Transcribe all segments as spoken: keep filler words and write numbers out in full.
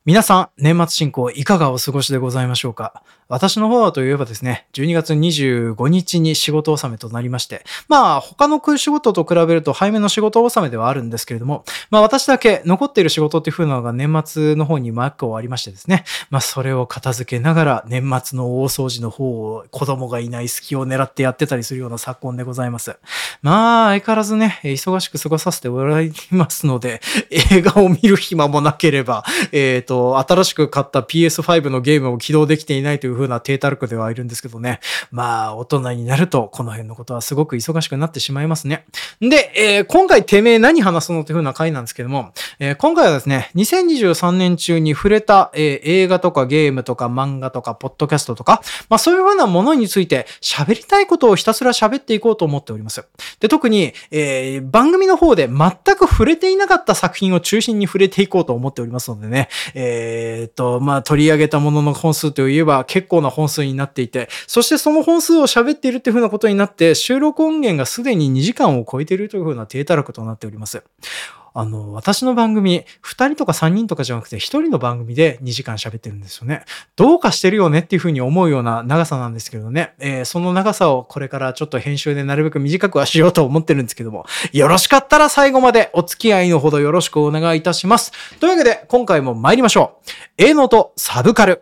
皆さん、年末進行いかがお過ごしでございましょうか。私の方はといえばですね、じゅうにがつにじゅうごにちに仕事納めとなりまして、まあ他の仕事と比べると早めの仕事納めではあるんですけれども、まあ私だけ残っている仕事っていう風なのが年末の方にマックをありましてですね、まあそれを片付けながら年末の大掃除の方を子供がいない隙を狙ってやってたりするような昨今でございます。まあ相変わらずね、忙しく過ごさせておられますので、映画を見る暇もなければ、えっと、新しく買った ピーエスファイブ のゲームを起動できていないという風な低たらくではいるんですけどね。まあ、大人になると、この辺のことはすごく忙しくなってしまいますね。で、えー、今回てめえ何話すのっていう風な回なんですけども、えー、今回はですね、にせんにじゅうさんねん中に触れた、えー、映画とかゲームとか漫画とかポッドキャストとか、まあそういう風なものについて喋りたいことをひたすら喋っていこうと思っております。で、特に、えー、番組の方で全く触れていなかった作品を中心に触れていこうと思っておりますのでね、えー、っと、まあ、取り上げたものの本数といえば結構な本数になっていて、そしてその本数を喋っているっていう風なことになって、収録音源がすでににじかんを超えているという風な低たらくとなっております。あの、私の番組、ふたりとかさんにんとかじゃなくてひとりの番組でにじかん喋ってるんですよね。どうかしてるよねっていう風に思うような長さなんですけどね。えー、その長さをこれからちょっと編集でなるべく短くはしようと思ってるんですけども、よろしかったら最後までお付き合いのほどよろしくお願いいたします。というわけで、今回も参りましょう。Aノートサブカル。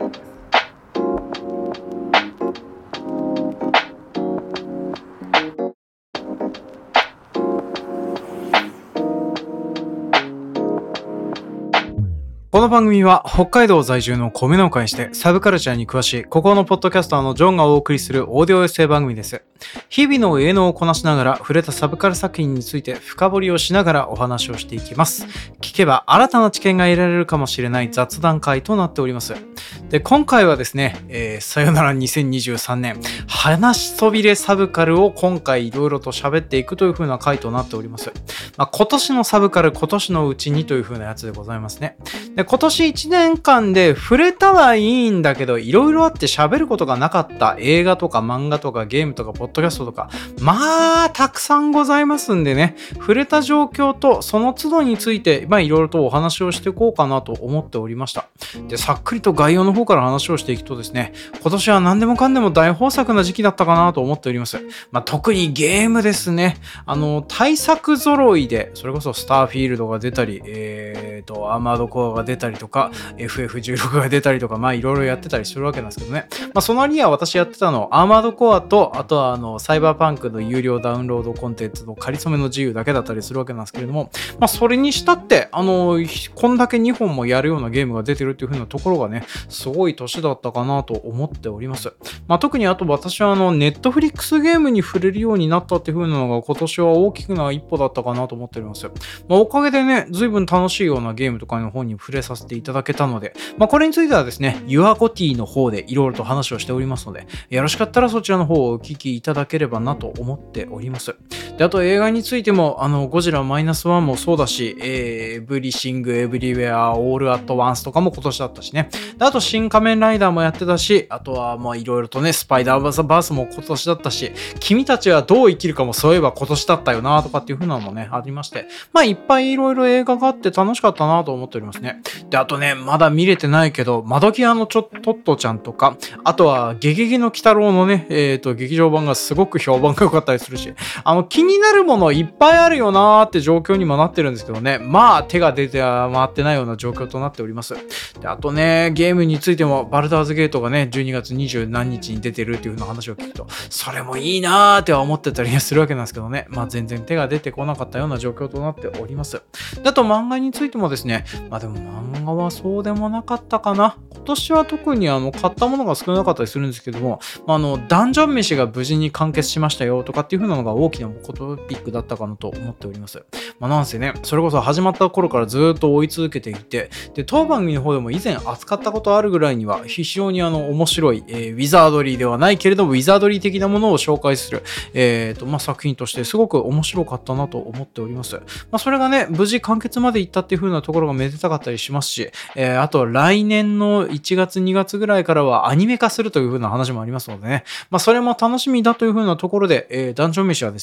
この番組は北海道在住の米農家にしてサブカルチャーに詳しいここのポッドキャスターのジョンがお送りするオーディオエッセイ番組です。日々の営農をこなしながら触れたサブカル作品について深掘りをしながらお話をしていきます。聞けば新たな知見が得られるかもしれない雑談会となっております。で、今回はですね、えー、さよならにせんにじゅうさんねん話しそびれサブカルを今回いろいろと喋っていくという風な回となっております。まあ、今年のサブカル今年のうちにという風なやつでございますね。で、今年いちねんかんで触れたはいいんだけど、いろいろあって喋ることがなかった映画とか漫画とかゲームとかポッドキャストとか、まあたくさんございますんでね、触れた状況とその都度についてまあいろいろとお話をしていこうかなと思っておりました。で、さっくりと概要の方から話をしていくとですね、今年は何でもかんでも大豊作な時期だったかなと思っております。まあ特にゲームですね。あの対策揃いで、それこそスターフィールドが出たり、えーとアーマードコアが出たりとか エフエフじゅうろく が出たりとか、まあいろいろやってたりするわけなんですけどね。まあその割には私やってたのアーマードコアと、あとはあのサイバーパンクの有料ダウンロードコンテンツの仮初めの自由だけだったりするわけなんですけれども、まあそれにしたってあのこんだけにほんもやるようなゲームが出てるっていう風なところがね、すごい年だったかなと思っております。まあ特にあと私はあのネットフリックスゲームに触れるようになったっていう風なのが今年は大きくな一歩だったかなと思っております。まあおかげでね、随分楽しいようなゲームとかの方に触れさせていただけたので、まあこれについてはですね、ユアゴティの方でいろいろと話をしておりますので、よろしかったらそちらの方をお聞きいただければなと思っております。で、あと映画についても、あのゴジラマイナスワンもそうだし、えー、エブリシングエブリウェアオールアットワンスとかも今年だったしね。で、あと新仮面ライダーもやってたし、あとはまあいろいろとね、スパイダーバースも今年だったし、君たちはどう生きるかもそういえば今年だったよなとかっていう風なのもね、ありまして、まあいっぱいいろいろ映画があって楽しかったなと思っておりますね。で、あとね、まだ見れてないけど、窓際のちょトットちゃんとか、あとはゲゲゲの鬼太郎のね、えっと、劇場版がすごく評判が良かったりするし、あの、気になるものいっぱいあるよなーって状況にもなってるんですけどね、まあ手が出て回ってないような状況となっております。で、あとね、ゲームについても、バルダーズゲートがね、じゅうにがつにじゅうなんにちに出てるっていう風な話を聞くと、それもいいなーっては思ってたりするわけなんですけどね、まあ全然手が出てこなかったような状況となっております。で、あと漫画についてもですね、まあでも漫画はそうでもなかったかな。今年は特にあの買ったものが少なかったりするんですけども、あのダンジョン飯が無事に完結しましたよとかっていう風なのが大きなトピックだったかなと思っております。まあなんせね、それこそ始まった頃からずっと追い続けていて、で当番組の方でも以前扱ったことあるぐらいには非常にあの面白い、えー、ウィザードリーではないけれどもウィザードリー的なものを紹介する、えーとまあ、作品としてすごく面白かったなと思っております。まあ、それがね無事完結までいったっていう風なところがめでたかったりしますし、えー、あと来年のいちがつにがつぐらいからはアニメ化するという風な話もありますのでね、まあ、それも楽しみだという風なところで、えー、ダンジョン飯はですね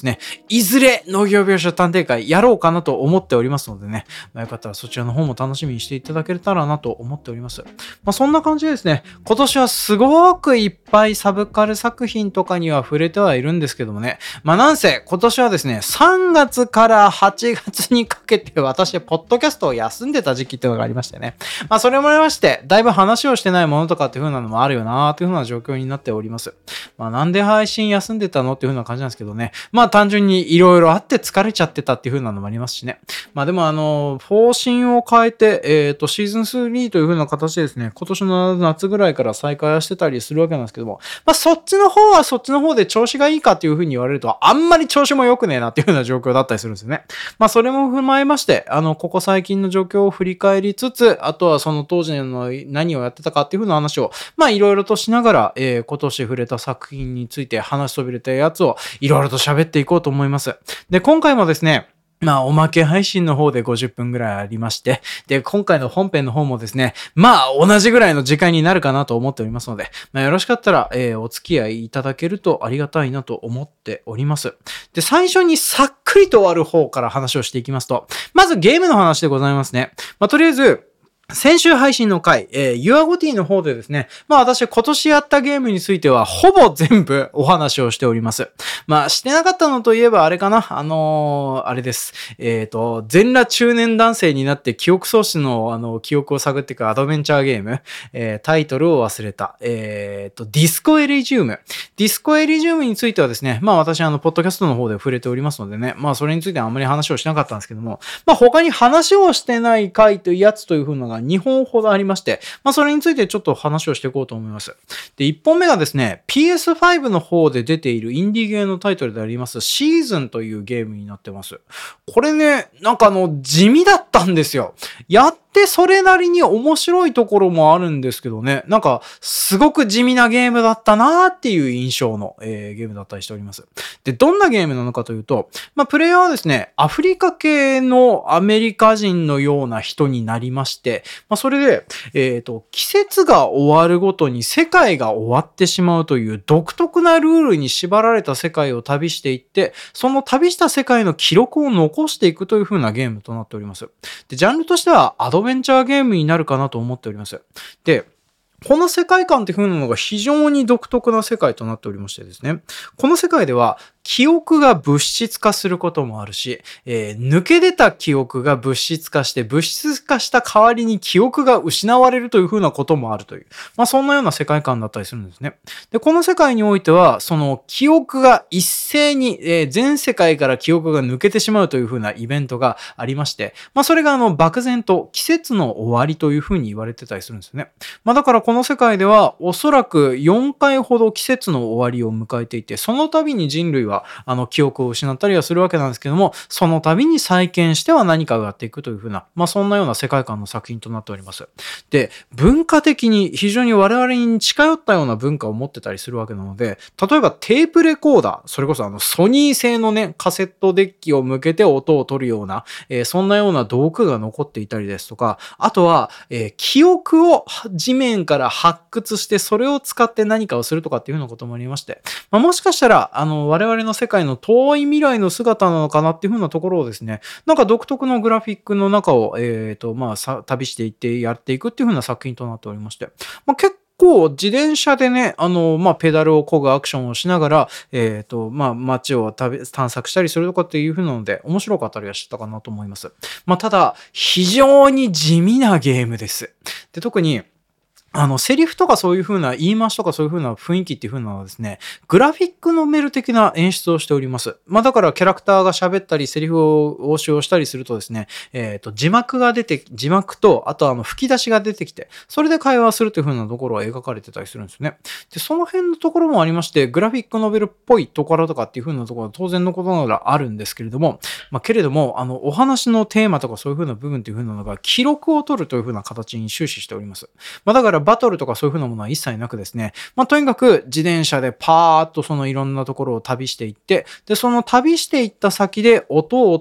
いずれ農業描写探偵会やろうかなと思っておりますのでね、まあ、よかったらそちらの方も楽しみにしていただけたらなと思っております。まあ、そんな感じでですね、今年はすごくいっぱいサブカル作品とかには触れてはいるんですけどもね、まあなんせ今年はですね、さんがつからはちがつにかけて私、ポッドキャストを休んでた時期っていうのがありましてね、まあそれもありまして、だいぶ話をしてないものとかっていう風なのもあるよなーっていう風な状況になっております。まあなんで配信休んでたのっていう風な感じなんですけどね、まあ単純にいろいろあって疲れちゃってたっていう風なのもありますしね。まあでもあの、方針を変えて、えっと、シーズンスリーという風な形でですね、今年の夏ぐらいから再開はしてたりするわけなんですけども、まあそっちの方はそっちの方で調子がいいかっていう風に言われると、あんまり調子も良くねえなっていう風な状況だったりするんですよね。まあそれも踏まえまして、あの、ここ最近の状況を振り返りつつ、あとはその当時の何をやってたかっていう風な話を、まあいろいろとしながら、えー、今年触れた作品について話しそびれたやつをいろいろと喋っていこうと思います。で、今回もですね、まあ、おまけ配信の方でごじゅっぷんぐらいありまして、で、今回の本編の方もですね、まあ、同じぐらいの時間になるかなと思っておりますので、まあ、よろしかったら、えー、お付き合いいただけるとありがたいなと思っております。で、最初にさっくりと終わる方から話をしていきますと、まずゲームの話でございますね。まあ、とりあえず、先週配信の回、えー、ユアゴティの方でですね、まあ私今年やったゲームについてはほぼ全部お話をしております。まあしてなかったのといえばあれかな、あのー、あれです。えっと、全裸中年男性になって記憶喪失のあの記憶を探っていくアドベンチャーゲーム、えー、タイトルを忘れた。えっと、ディスコエリジウム。ディスコエリジウムについてはですね、まあ私あの、ポッドキャストの方で触れておりますのでね、まあそれについてはあんまり話をしなかったんですけども、まあ他に話をしてない回というやつという風のがにほんほどありまして、まあそれについてちょっと話をしていこうと思います。で、いっぽんめがですね、ピーエスファイブ の方で出ているインディーゲーのタイトルでありますシーズンというゲームになってます。これね、なんかあの、地味だったんですよ。やってそれなりに面白いところもあるんですけどね、なんかすごく地味なゲームだったなーっていう印象の、えー、ゲームだったりしております。で、どんなゲームなのかというと、まあプレイヤーはですね、アフリカ系のアメリカ人のような人になりまして、まあそれで、えっと、季節が終わるごとに世界が終わってしまうという独特なルールに縛られた世界を旅していって、その旅した世界の記録を残していくという風なゲームとなっております。で、ジャンルとしてはアドベンチャーゲームになるかなと思っております。で、この世界観っていう風なのが非常に独特な世界となっておりましてですね。この世界では記憶が物質化することもあるし、えー、抜け出た記憶が物質化して物質化した代わりに記憶が失われるという風なこともあるという。まあそんなような世界観だったりするんですね。で、この世界においては、その記憶が一斉に、えー、全世界から記憶が抜けてしまうという風なイベントがありまして、まあそれがあの漠然と季節の終わりという風に言われてたりするんですよね。まあだからこの世界ではおそらくよんかいほど季節の終わりを迎えていて、その度に人類はあの記憶を失ったりはするわけなんですけども、その度に再建しては何かをやっていくという風な、まあそんなような世界観の作品となっております。で、文化的に非常に我々に近寄ったような文化を持ってたりするわけなので、例えばテープレコーダー、それこそあのソニー製のね、カセットデッキを向けて音を取るような、えー、そんなような道具が残っていたりですとか、あとは、えー、記憶を地面から発掘してそれを使って何かをするとかっていうようなこともありまして、まあ、もしかしたら、あの、我々の世界の遠い未来の姿なのかなっていう風なところをですね、なんか独特のグラフィックの中を、えっと、まあ、さ、旅していってやっていくっていう風な作品となっておりまして、まあ、結構自転車でね、あの、まあ、ペダルを漕ぐアクションをしながら、えっと、まあ、街を旅探索したりするとかっていう風なので、面白かったりはしたかなと思います。まあ、ただ、非常に地味なゲームです。で、特に、あの、セリフとかそういう風な言い回しとかそういう風な雰囲気っていう風なのはですね、グラフィックノベル的な演出をしております。まあだからキャラクターが喋ったり、セリフを応酬をしたりするとですね、えっと、字幕が出て、字幕と、あとあの、吹き出しが出てきて、それで会話するという風なところは描かれてたりするんですね。で、その辺のところもありまして、グラフィックノベルっぽいところとかっていう風なところは当然のことながらあるんですけれども、まあけれども、あの、お話のテーマとかそういう風な部分っていう風なのが記録を取るという風な形に終始しております。まあだからバトルとかそういう風なものは一切なくですね、まあとにかく自転車でパーッとそのいろんなところを旅していって、で、その旅していった先で音を取っ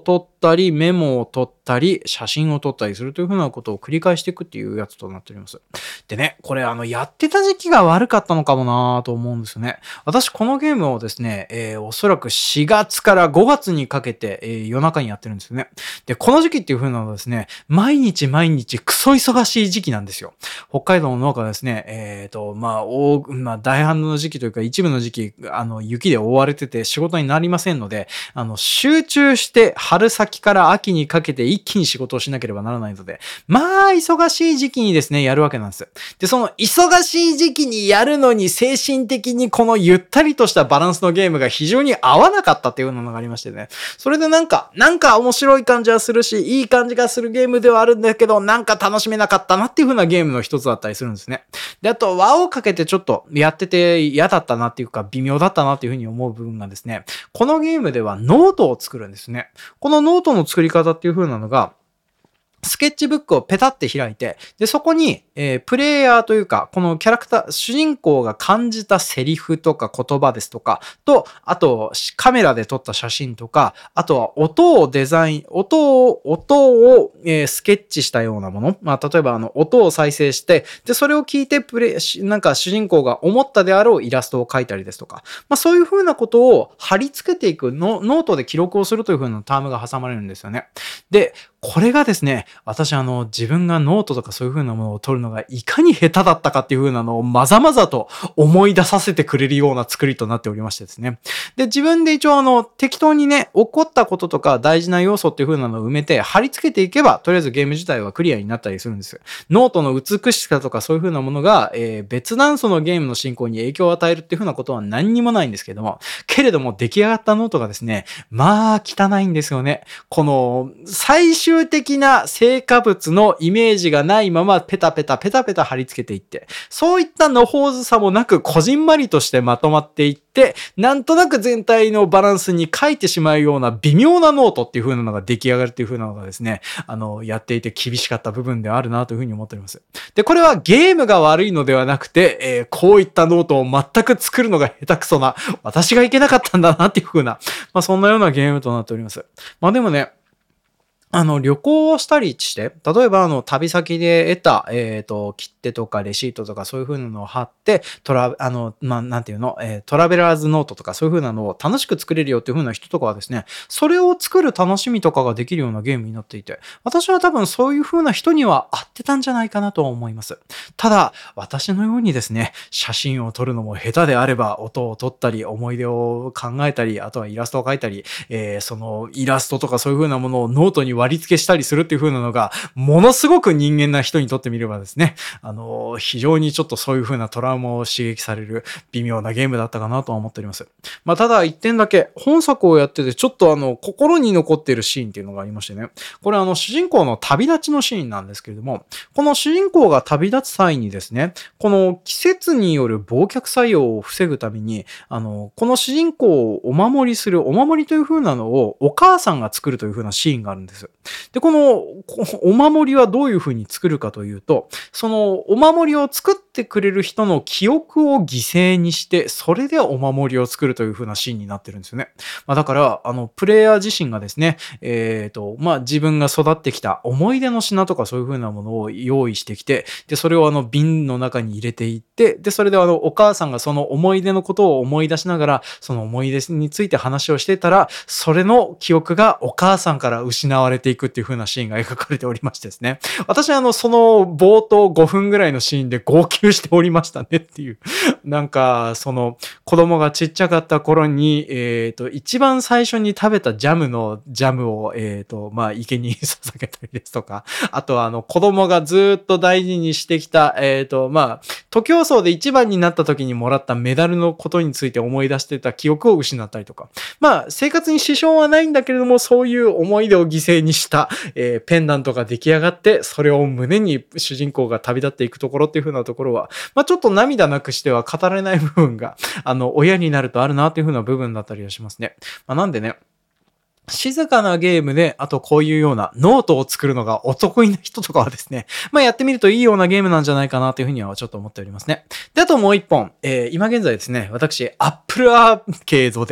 ったり、メモを取ったり、写真を撮ったりするというふうなことを繰り返していくっていうやつとなっております。でね、これあの、やってた時期が悪かったのかもなぁと思うんですよね。私このゲームをですね、えー、おそらくしがつからごがつにかけて、えー、夜中にやってるんですよね。で、この時期っていう風なのはですね、毎日毎日クソ忙しい時期なんですよ。北海道の農家はですね、えっと、まあ、大、まあ、大半の時期というか一部の時期、あの、雪で覆われてて仕事になりませんので、あの、集中して春先から秋にかけて一気に仕事をしなければならないので、まあ、忙しい時期にですね、やるわけなんです。で、その忙しい時期にやるのに精神的にこのゆったりとしたバランスのゲームが非常に合わなかったっていうのがありましてね。それでなんか、なんか面白い感じはするし、いい感じがするゲームではあるんだけど、なんか楽しめなかったなっていう風なゲームの一つだったりするんですね。で、あと、輪をかけてちょっとやってて嫌だったなっていうか、微妙だったなっていう風に思う部分がですね、このゲームではノートを作るんですね。このノートの作り方っていう風なのが、スケッチブックをペタって開いて、で、そこに、えー、プレイヤーというか、このキャラクター、主人公が感じたセリフとか言葉ですとか、と、あと、カメラで撮った写真とか、あとは音をデザイン、音を、音を、えー、スケッチしたようなもの。まあ、例えば、あの、音を再生して、で、それを聞いて、プレイ、なんか主人公が思ったであろうイラストを描いたりですとか、まあ、そういう風なことを貼り付けていくの、ノートで記録をするという風なタームが挟まれるんですよね。で、これがですね、私あの、自分がノートとかそういう風なものを取るのがいかに下手だったかっていう風なのをまざまざと思い出させてくれるような作りとなっておりましてですね。で、自分で一応あの、適当にね、起こったこととか大事な要素っていう風なのを埋めて貼り付けていけば、とりあえずゲーム自体はクリアになったりするんです。ノートの美しさとかそういう風なものが、えー、別段そのゲームの進行に影響を与えるっていう風なことは何にもないんですけども、けれども出来上がったノートがですね、まあ汚いんですよね。この、最終最終的な成果物のイメージがないままペタペタペタペタ貼り付けていって、そういったのほうずさもなくこじんまりとしてまとまっていって、なんとなく全体のバランスに書いてしまうような微妙なノートっていう風なのが出来上がるっていう風なのがですね、あの、やっていて厳しかった部分であるなという風に思っております。で、これはゲームが悪いのではなくて、えー、こういったノートを全く作るのが下手くそな、私がいけなかったんだなっていう風な、まあそんなようなゲームとなっております。まあでもね、あの、旅行をしたりして、例えばあの、旅先で得た、えっと、切手とかレシートとかそういう風なのを貼って、トラ、あの、まあ、なんていうの、えー、トラベラーズノートとかそういう風なのを楽しく作れるよっていう風な人とかはですね、それを作る楽しみとかができるようなゲームになっていて、私は多分そういう風な人には合ってたんじゃないかなと思います。ただ、私のようにですね、写真を撮るのも下手であれば、音を撮ったり、思い出を考えたり、あとはイラストを描いたり、えー、そのイラストとかそういう風なものをノートに割り付けしたりするっていう風なのが、ものすごく人間な人にとってみればですね、あの、非常にちょっとそういう風なトラウマを刺激される微妙なゲームだったかなとは思っております。まあ、ただ一点だけ、本作をやっててちょっとあの、心に残っているシーンっていうのがありましてね、これあの、主人公の旅立ちのシーンなんですけれども、この主人公が旅立つ際にですね、この季節による忘却作用を防ぐために、あの、この主人公をお守りする、お守りという風なのをお母さんが作るという風なシーンがあるんです。で、このお守りはどういう風に作るかというと、そのお守りを作ってくれる人の記憶を犠牲にして、それでお守りを作るという風なシーンになってるんですよね。まあ、だから、あの、プレイヤー自身がですね、えっと、まあ、自分が育ってきた思い出の品とかそういう風なものを用意してきて、で、それをあの瓶の中に入れていって、で、それであの、お母さんがその思い出のことを思い出しながら、その思い出について話をしてたら、それの記憶がお母さんから失われていくっていう風なシーンが描かれておりましてですね。私はあの、その冒頭ごふんぐらいのシーンで号泣しておりましたねっていう。なんか、その、子供がちっちゃかった頃に、えっと、一番最初に食べたジャムのジャムを、えっと、まあ、池に捧げたりですとか、あとはあの、子供がずっと大事にしてきた、えっと、まあ、徒競走で一番になった時にもらったメダルのことについて思い出してた記憶を失ったりとか。まあ、生活に支障はないんだけれども、そういう思い出を犠牲にした、えー、ペンダントが出来上がって、それを胸に主人公が旅立っていくところっていう風なところは、まあ、ちょっと涙なくしては語れない部分が、あの、親になるとあるなっていう風な部分だったりはしますね。まあ、なんでね、静かなゲームで、あとこういうようなノートを作るのがお得意な人とかはですね、まあやってみるといいようなゲームなんじゃないかなというふうにはちょっと思っておりますね。で、あともう一本、えー、今現在ですね、私、Apple Arcade で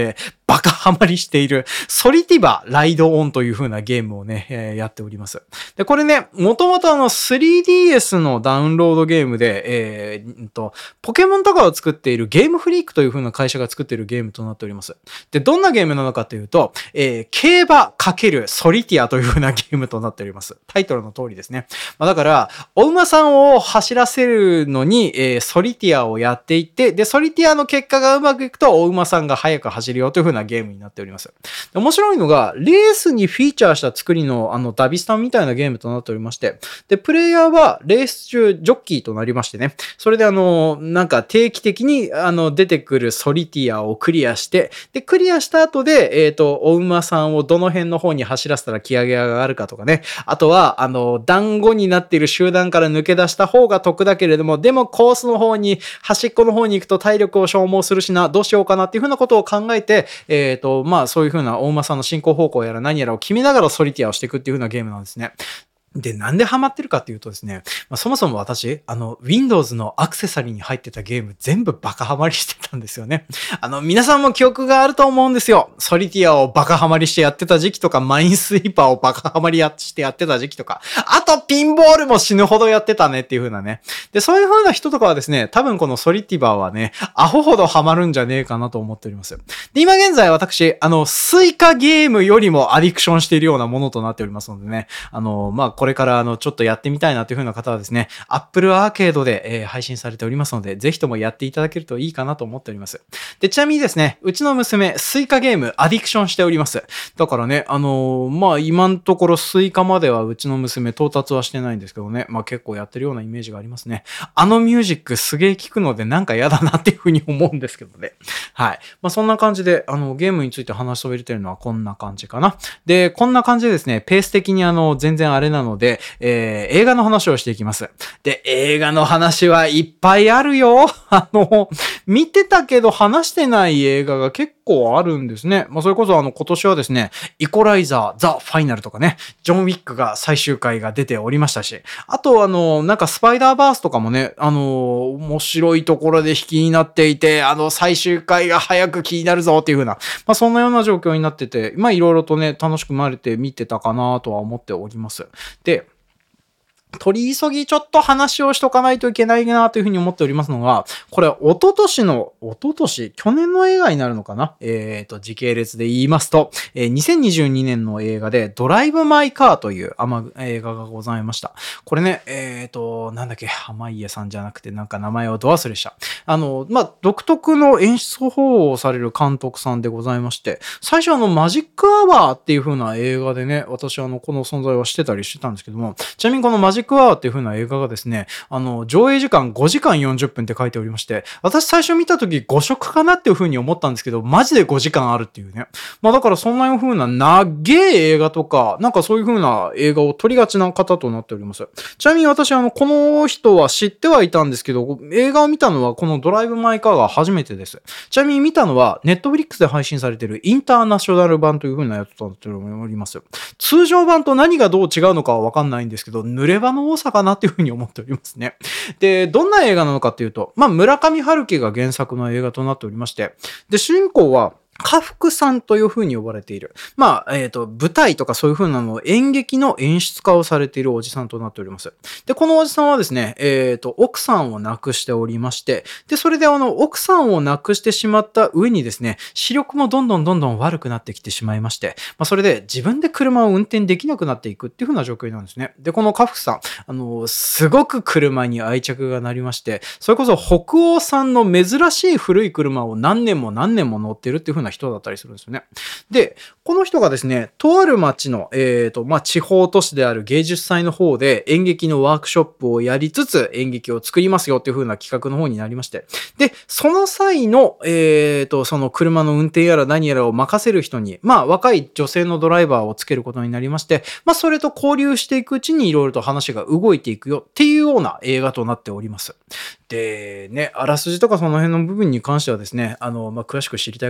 バカハマりしているソリティバライドオンという風なゲームをね、えー、やっております。で、これね、もともとあの スリーディーエス のダウンロードゲームで、えー、んと、ポケモンとかを作っているゲームフリークという風な会社が作っているゲームとなっております。で、どんなゲームなのかというと、えー、競馬×ソリティアという風なゲームとなっております。タイトルの通りですね。まあ、だから、お馬さんを走らせるのに、えー、ソリティアをやっていって、で、ソリティアの結果がうまくいくと、お馬さんが速く走るよという風なゲームになっております。で、面白いのが、レースにフィーチャーした作りの、あの、ダビスタンみたいなゲームとなっておりまして、で、プレイヤーはレース中ジョッキーとなりましてね、それであの、なんか定期的に、あの、出てくるソリティアをクリアして、で、クリアした後で、えっと、お馬さんをどの辺の方に走らせたら気上げが上がるかとかね、あとは、あの、団子になっている集団から抜け出した方が得だけれども、でもコースの方に、端っこの方に行くと体力を消耗するしな、どうしようかなっていうふうなことを考えて、えっと、まあ、そういうふうなお馬さんの進行方向やら何やらを決めながらソリティアをしていくっていうふうなゲームなんですね。で、なんでハマってるかっていうとですね、まあ、そもそも私、あの、Windows のアクセサリーに入ってたゲーム全部バカハマりしてたんですよね。あの、皆さんも記憶があると思うんですよ。ソリティアをバカハマりしてやってた時期とか、マインスイーパーをバカハマりやしてやってた時期とか、あとピンボールも死ぬほどやってたねっていう風なね。で、そういう風な人とかはですね、多分このソリティバーはね、アホほどハマるんじゃねえかなと思っております。で、今現在私、あの、スイカゲームよりもアディクションしているようなものとなっておりますのでね、あの、まあ、これからあの、ちょっとやってみたいなという風な方はですね、Apple Arcade で、えー、配信されておりますので、ぜひともやっていただけるといいかなと思っております。で、ちなみにですね、うちの娘、スイカゲームアディクションしております。だからね、あのー、まあ、今のところスイカまではうちの娘到達はしてないんですけどね、まあ、結構やってるようなイメージがありますね。あのミュージックすげえ聞くのでなんか嫌だなっていう風に思うんですけどね。はい。まあ、そんな感じで、あの、ゲームについて話しそびれてるのはこんな感じかな。で、こんな感じでですね、ペース的にあの、全然あれなので、えーえー、映画の話をしていきます。で、映画の話はいっぱいあるよ。あの、見てたけど話してない映画が結構あるんですね。まあ、それこそあの、今年はですね、イコライザー、ザ・ファイナルとかね、ジョン・ウィックが最終回が出ておりましたし、あとあの、なんかスパイダーバースとかもね、あの、面白いところで引きになっていて、あの、最終回が早く気になるぞっていう風な、まあ、そんなような状況になってて、まあ、いろいろとね、楽しく回れて見てたかなとは思っております。で、取り急ぎちょっと話をしとかないといけないなというふうに思っておりますのが、これ、一昨年の、一昨年去年の映画になるのかなえっと、時系列で言いますと、えー、にせんにじゅうにねんの映画で、ドライブ・マイ・カーという映画がございました。これね、えっと、なんだっけ、濱家さんじゃなくて、なんか名前をど忘れした。あの、まあ、独特の演出方法をされる監督さんでございまして、最初あの、マジック・アワーっていう風な映画でね、私あの、この存在はしてたりしてたんですけども、ちなみにこのマジックマジックアワーっていう風な映画がですね、あの、上映時間ごじかんよんじゅっぷんって書いておりまして、私最初見た時ご色かなっていう風に思ったんですけど、マジでごじかんあるっていうね。まあだからそんな風な長え映画とか、なんかそういう風な映画を撮りがちな方となっております。ちなみに私あの、この人は知ってはいたんですけど、映画を見たのはこのドライブ・マイ・カーが初めてです。ちなみに見たのは、ネットフリックスで配信されているインターナショナル版という風なやつとなっております。通常版と何がどう違うのかはわかんないんですけど、濡れ場の多さかなっていう風に思っておりますね。で、どんな映画なのかっていうと、まあ、村上春樹が原作の映画となっておりまして、で、主人公は、家福さんという風に呼ばれている。まあ、えっと、舞台とかそういう風なのを演劇の演出家をされているおじさんとなっております。で、このおじさんはですね、えっと、奥さんを亡くしておりまして、で、それであの、奥さんを亡くしてしまった上にですね、視力もどんどんどんどん悪くなってきてしまいまして、まあ、それで自分で車を運転できなくなっていくっていう風な状況なんですね。で、この家福さん、あの、すごく車に愛着がなりまして、それこそ北欧産の珍しい古い車を何年も何年も乗ってるっていう風な人だったりするんですよね。で、この人がですね、とある町の、えっと、まあ、地方都市である芸術祭の方で演劇のワークショップをやりつつ演劇を作りますよっていう風な企画の方になりまして。で、その際の、えっと、その車の運転やら何やらを任せる人に、まあ、若い女性のドライバーをつけることになりまして、まあ、それと交流していくうちにいろいろと話が動いていくよっていうような映画となっております。で、ね、あらすじとかその辺の部分に関してはですね、あの、まあ、詳しく知りたい方は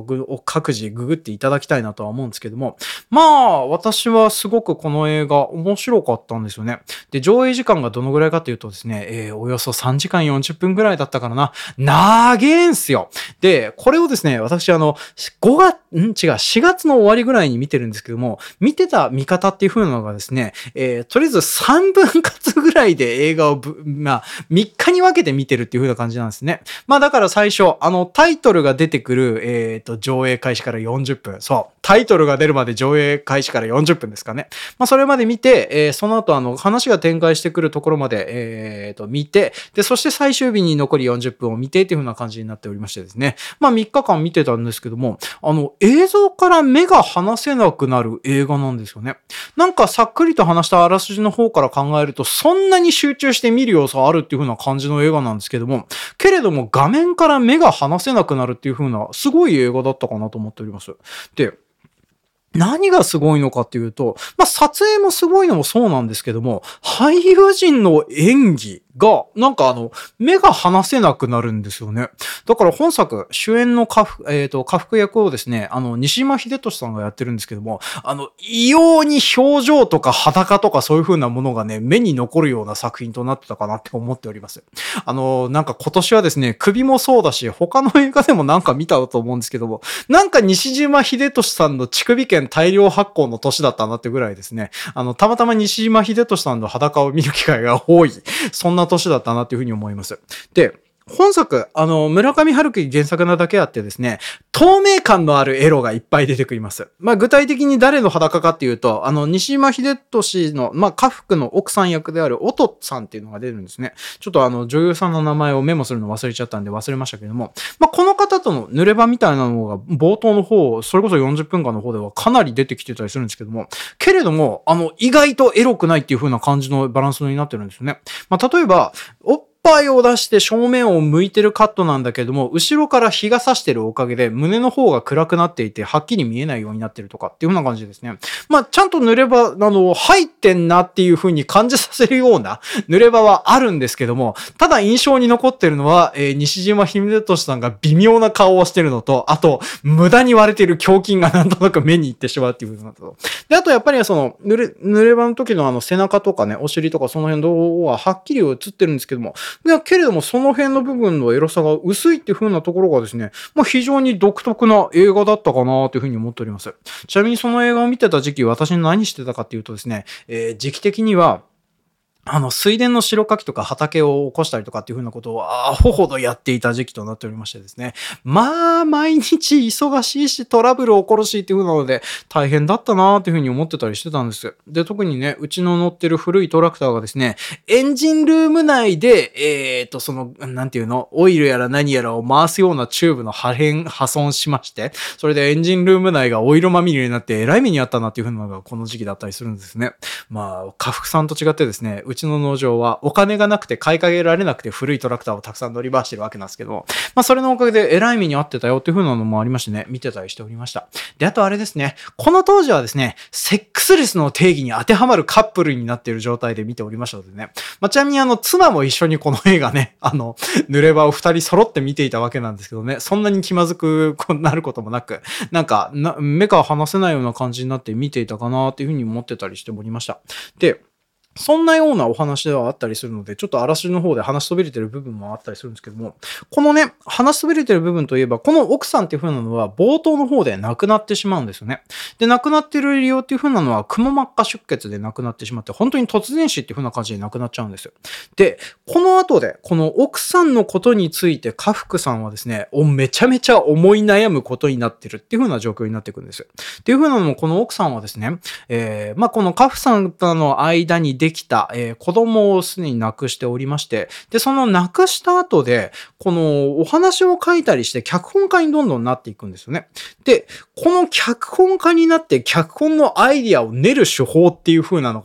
ぐ各自ググっていただきたいなとは思うんですけども、まあ、私はすごくこの映画面白かったんですよね。で、上映時間がどのぐらいかというとですね、えー、およそさんじかんよんじゅっぷんぐらいだったからな。長えんすよ。で、これをですね、私あの、ごがつ、ん違う、しがつの終わりぐらいに見てるんですけども、見てた見方っていう風なのがですね、えー、とりあえずさんぶん割ぐらいで映画をぶ、まあ、みっかに分けて見てるっていう風な感じなんですね。まあだから最初、あの、タイトルが出てくる、えっと、上映開始からよんじゅっぷん。そう。タイトルが出るまで上映開始からよんじゅっぷんですかね。まあそれまで見て、えー、その後あの、話が展開してくるところまで、えっと、見て、で、そして最終日に残りよんじゅっぷんを見てっていう風な感じになっておりましてですね。まあみっかかん見てたんですけども、あの、映像から目が離せなくなる映画なんですよね。なんかさっくりと話したあらすじの方から考えると、そんなに集中して見る要素あるっていう風な感じの映画なんですけども、けれども画面から目が離せなくなるっていう風な、すごい映画だったかなと思っております。で、何がすごいのかっていうと、まあ、撮影もすごいのもそうなんですけども、俳優陣の演技が、なんかあの、目が離せなくなるんですよね。だから本作、主演の家福、えっと、家福役をですね、あの、西島秀俊さんがやってるんですけども、あの、異様に表情とか裸とかそういう風なものがね、目に残るような作品となってたかなって思っております。あの、なんか今年はですね、首もそうだし、他の映画でもなんか見たと思うんですけども、なんか西島秀俊さんの乳首券大量発行の年だったなってぐらいですね、あの、たまたま西島秀俊さんの裸を見る機会が多い、そんな年だったなっていうふうに思います。で、本作、あの、村上春樹原作なだけあってですね、透明感のあるエロがいっぱい出てくります。まあ、具体的に誰の裸かっていうと、あの、西島秀俊の、まあ、家福の奥さん役である音さんっていうのが出るんですね。ちょっとあの、女優さんの名前をメモするの忘れちゃったんで忘れましたけども、まあ、この方との濡れ場みたいなのが冒頭の方、それこそよんじゅっぷんかんの方ではかなり出てきてたりするんですけども、けれども、あの、意外とエロくないっていう風な感じのバランスになってるんですよね。まあ、例えば、おおっぱいを出して正面を向いてるカットなんだけども、後ろから日が差してるおかげで胸の方が暗くなっていて、はっきり見えないようになってるとかっていう風な感じですね。まあ、ちゃんと濡れ場、あの、入ってんなっていう風に感じさせるような濡れ場はあるんですけども、ただ印象に残ってるのは、えー、西島秀俊さんが微妙な顔をしてるのと、あと、無駄に割れてる胸筋がなんとなく目に行ってしまうっていう風なと。で、あとやっぱりその、濡れ、濡れ場の時のあの背中とかね、お尻とかその辺の動画ははっきり映ってるんですけども、だけれどもその辺の部分のエロさが薄いっていう風なところがですね、まあ非常に独特な映画だったかなという風に思っております。ちなみにその映画を見てた時期、私何してたかっていうとですね、えー、時期的には、あの、水田の白かきとか畑を起こしたりとかっていう風なことをアホほどやっていた時期となっておりましてですね。まあ、毎日忙しいし、トラブル起こるしっていう風なので、大変だったなーっていう風に思ってたりしてたんです。で、特にね、うちの乗ってる古いトラクターがですね、エンジンルーム内で、えーと、その、なんていうの、オイルやら何やらを回すようなチューブの破片、破損しまして、それでエンジンルーム内がオイルまみれになって、えらい目にあったなっていう風なのがこの時期だったりするんですね。まあ、家福さんと違ってですね、うちの農場はお金がなくて買いかけられなくて古いトラクターをたくさん乗り回してるわけなんですけど、まあそれのおかげで偉い目に遭ってたよっていう風なのもありましてね、見てたりしておりました。で、あとあれですね、この当時はですね、セックスレスの定義に当てはまるカップルになっている状態で見ておりましたのでね、まあちなみにあの、妻も一緒にこの映画ね、あの、濡れ場を二人揃って見ていたわけなんですけどね、そんなに気まずくなることもなく、なんかな、目から離せないような感じになって見ていたかなっていう風に思ってたりしておりました。で、そんなようなお話ではあったりするので、ちょっとあらすじの方で話しそびれてる部分もあったりするんですけども、このね、話しそびれてる部分といえば、この奥さんっていう風なのは冒頭の方で亡くなってしまうんですよね。で、亡くなってる理由っていう風なのは、くも膜下出血で亡くなってしまって、本当に突然死っていう風な感じで亡くなっちゃうんですよ。で、この後で、この奥さんのことについて、家福さんはですね、おめちゃめちゃ思い悩むことになってるっていう風な状況になっていくんですよ。っていう風なのも、この奥さんはですね、えー、まあ、この家福さんとの間にできた、えー、子供をすでに亡くしておりまして、で、その亡くした後で、このお話を書いたりして脚本家にどんどんなっていくんですよね。で、この脚本家になって脚本のアイディアを練る手法っていう風なのがセッ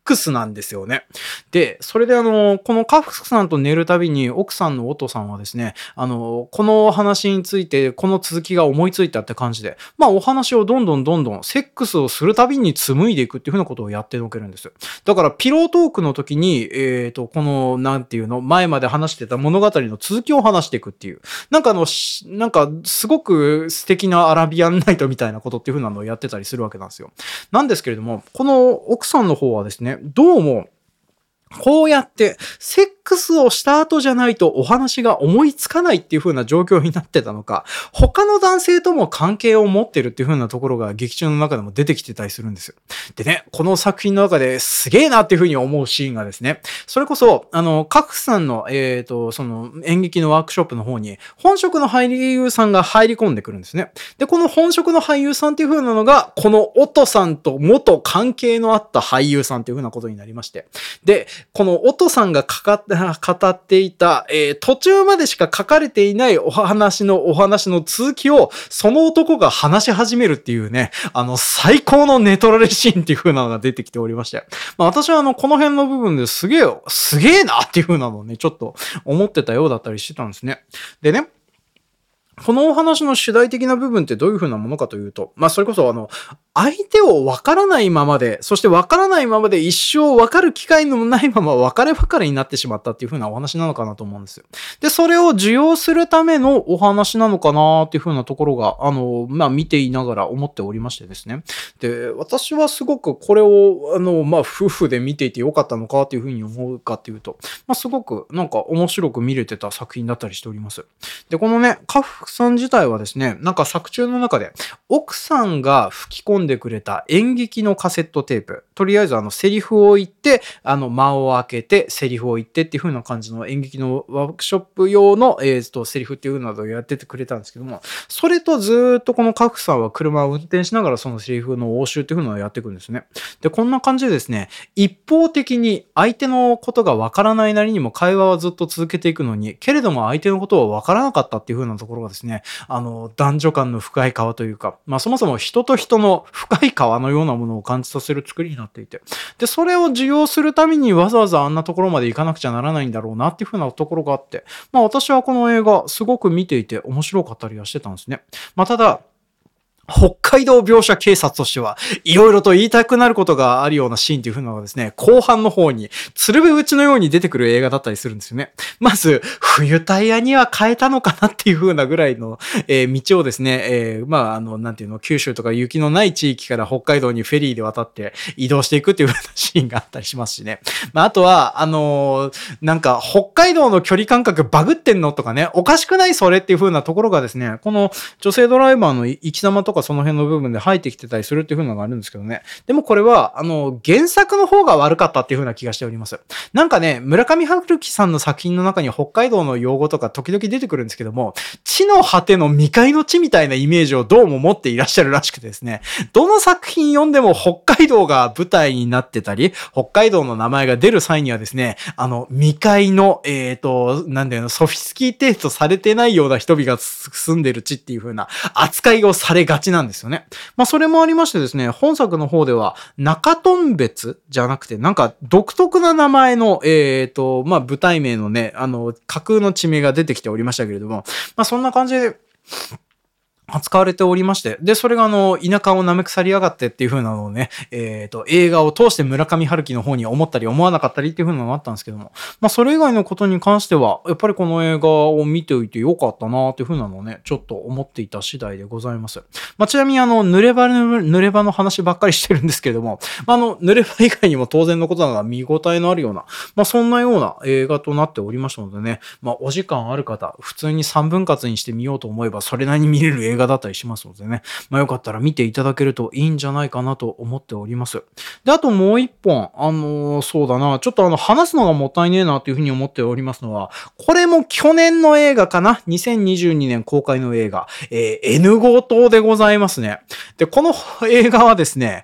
クスなんですよね。で、それであの、このカフカさんと寝るたびに奥さんのオトさんはですね、あの、この話について、この続きが思いついたって感じで、まあお話をどんどんどんどんセックスをするたびに紡いでいくっていう風なことをやってのけるんです。だからピロートークの時に、えっと、この、なんていうの、前まで話してた物語の続きを話していくっていう、なんかあの、なんかすごく素敵なアラビアンナイトみたいなことっていう風なのをやってたりするわけなんですよ。なんですけれども、この奥さんの方はですね、どうも、こうやって、セックスをした後じゃないとお話が思いつかないっていう風な状況になってたのか、他の男性とも関係を持ってるっていう風なところが劇中の中でも出てきてたりするんですよ。でね、この作品の中ですげえなっていう風に思うシーンがですね、それこそ、あの、カクさんの、えっと、その演劇のワークショップの方に、本職の俳優さんが入り込んでくるんですね。で、この本職の俳優さんっていう風なのが、このオトさんと元関係のあった俳優さんっていう風なことになりまして。で、このオトさんがかか語っていた、えー、途中までしか書かれていないお話のお話の続きを、その男が話し始めるっていうね、あの、最高のネトラレシーンっていう風なのが出てきておりまして。まあ私はあの、この辺の部分ですげえ、すげえなっていう風なのをね、ちょっと思ってたようだったりしてたんですね。でね、このお話の主題的な部分ってどういう風なものかというと、まあそれこそあの、相手を分からないままで、そして分からないままで一生分かる機会のないまま別れ別れになってしまったっていう風なお話なのかなと思うんですよ。で、それを受容するためのお話なのかなっていう風なところが、あの、まあ見ていながら思っておりましてですね。で、私はすごくこれを、あの、まあ夫婦で見ていてよかったのかっていう風に思うかっていうと、まあすごくなんか面白く見れてた作品だったりしております。で、このね、カフさん自体はですね、なんか作中の中で、奥さんが吹き込んでくれた演劇のカセットテープ。とりあえずあのセリフを言って、あの間を空けてセリフを言ってっていう風な感じの演劇のワークショップ用の、えー、とセリフっていうのをやっててくれたんですけども、それとずーっとこのカフさんは車を運転しながらそのセリフの応酬っていう風なのをやっていくんですね。で、こんな感じでですね、一方的に相手のことがわからないなりにも会話はずっと続けていくのに、けれども相手のことはわからなかったっていう風なところがですね、あの、男女間の深い川というか、まあそもそも人と人の深い川のようなものを感じさせる作りになっていて、で、それを受容するためにわざわざあんなところまで行かなくちゃならないんだろうなっていう風なところがあって、まあ私はこの映画すごく見ていて面白かったりはしてたんですね。まあただ、北海道描写警察としては、いろいろと言いたくなることがあるようなシーンっていう風なのがですね、後半の方に、鶴瓶打ちのように出てくる映画だったりするんですよね。まず、冬タイヤには変えたのかなっていう風なぐらいの、えー、道をですね、えー、まあ、あの、なんていうの、九州とか雪のない地域から北海道にフェリーで渡って移動していくっていう風なシーンがあったりしますしね。まあ、あとは、あのー、なんか、北海道の距離感覚バグってんのとかね、おかしくないそれっていう風なところがですね、この女性ドライバーの生き様とかその辺の部分で入ってきてたりするっていう風なのがあるんですけどね。でもこれは、あの、原作の方が悪かったっていう風な気がしております。なんかね、村上春樹さんの作品の中に北海道の用語とか時々出てくるんですけども、地の果ての未開の地みたいなイメージをどうも持っていらっしゃるらしくてですね、どの作品読んでも北海道が舞台になってたり、北海道の名前が出る際にはですね、あの、未開の、えっと、なんだよな、ソフィスキーテイストされてないような人々が住んでる地っていう風な扱いをされがちなんですよね。まあそれもありましてですね、本作の方では中頓別じゃなくてなんか独特な名前の、えっと、まあ舞台名のね、あの、架空の地名が出てきておりましたけれども、まあそんな感じで、扱われておりまして、で、それがあの、田舎を舐め腐りやがってっていう風なのをね、えっと、映画を通して村上春樹の方に思ったり思わなかったりっていう風なのがあったんですけども、まあ、それ以外のことに関しては、やっぱりこの映画を見ておいてよかったなっていう風なのをね、ちょっと思っていた次第でございます。まあ、ちなみにあの、濡れ場、濡れ場の話ばっかりしてるんですけれども、まあ、あの、濡れ場以外にも当然のことながら見応えのあるような、まあ、そんなような映画となっておりましたのでね、まあ、お時間ある方、普通にさんぶん割にしてみようと思えば、それなりに見れる映画だったりしますのでね、まあ、よかったら見ていただけるといいんじゃないかなと思っております。で、あともう一本、あのー、そうだな、ちょっとあの、話すのがもったいねえなというふうに思っておりますのは、これも去年の映画かな ?にせんにじゅうにねん公開の映画、えー、N 号棟でございますね。で、この映画はですね、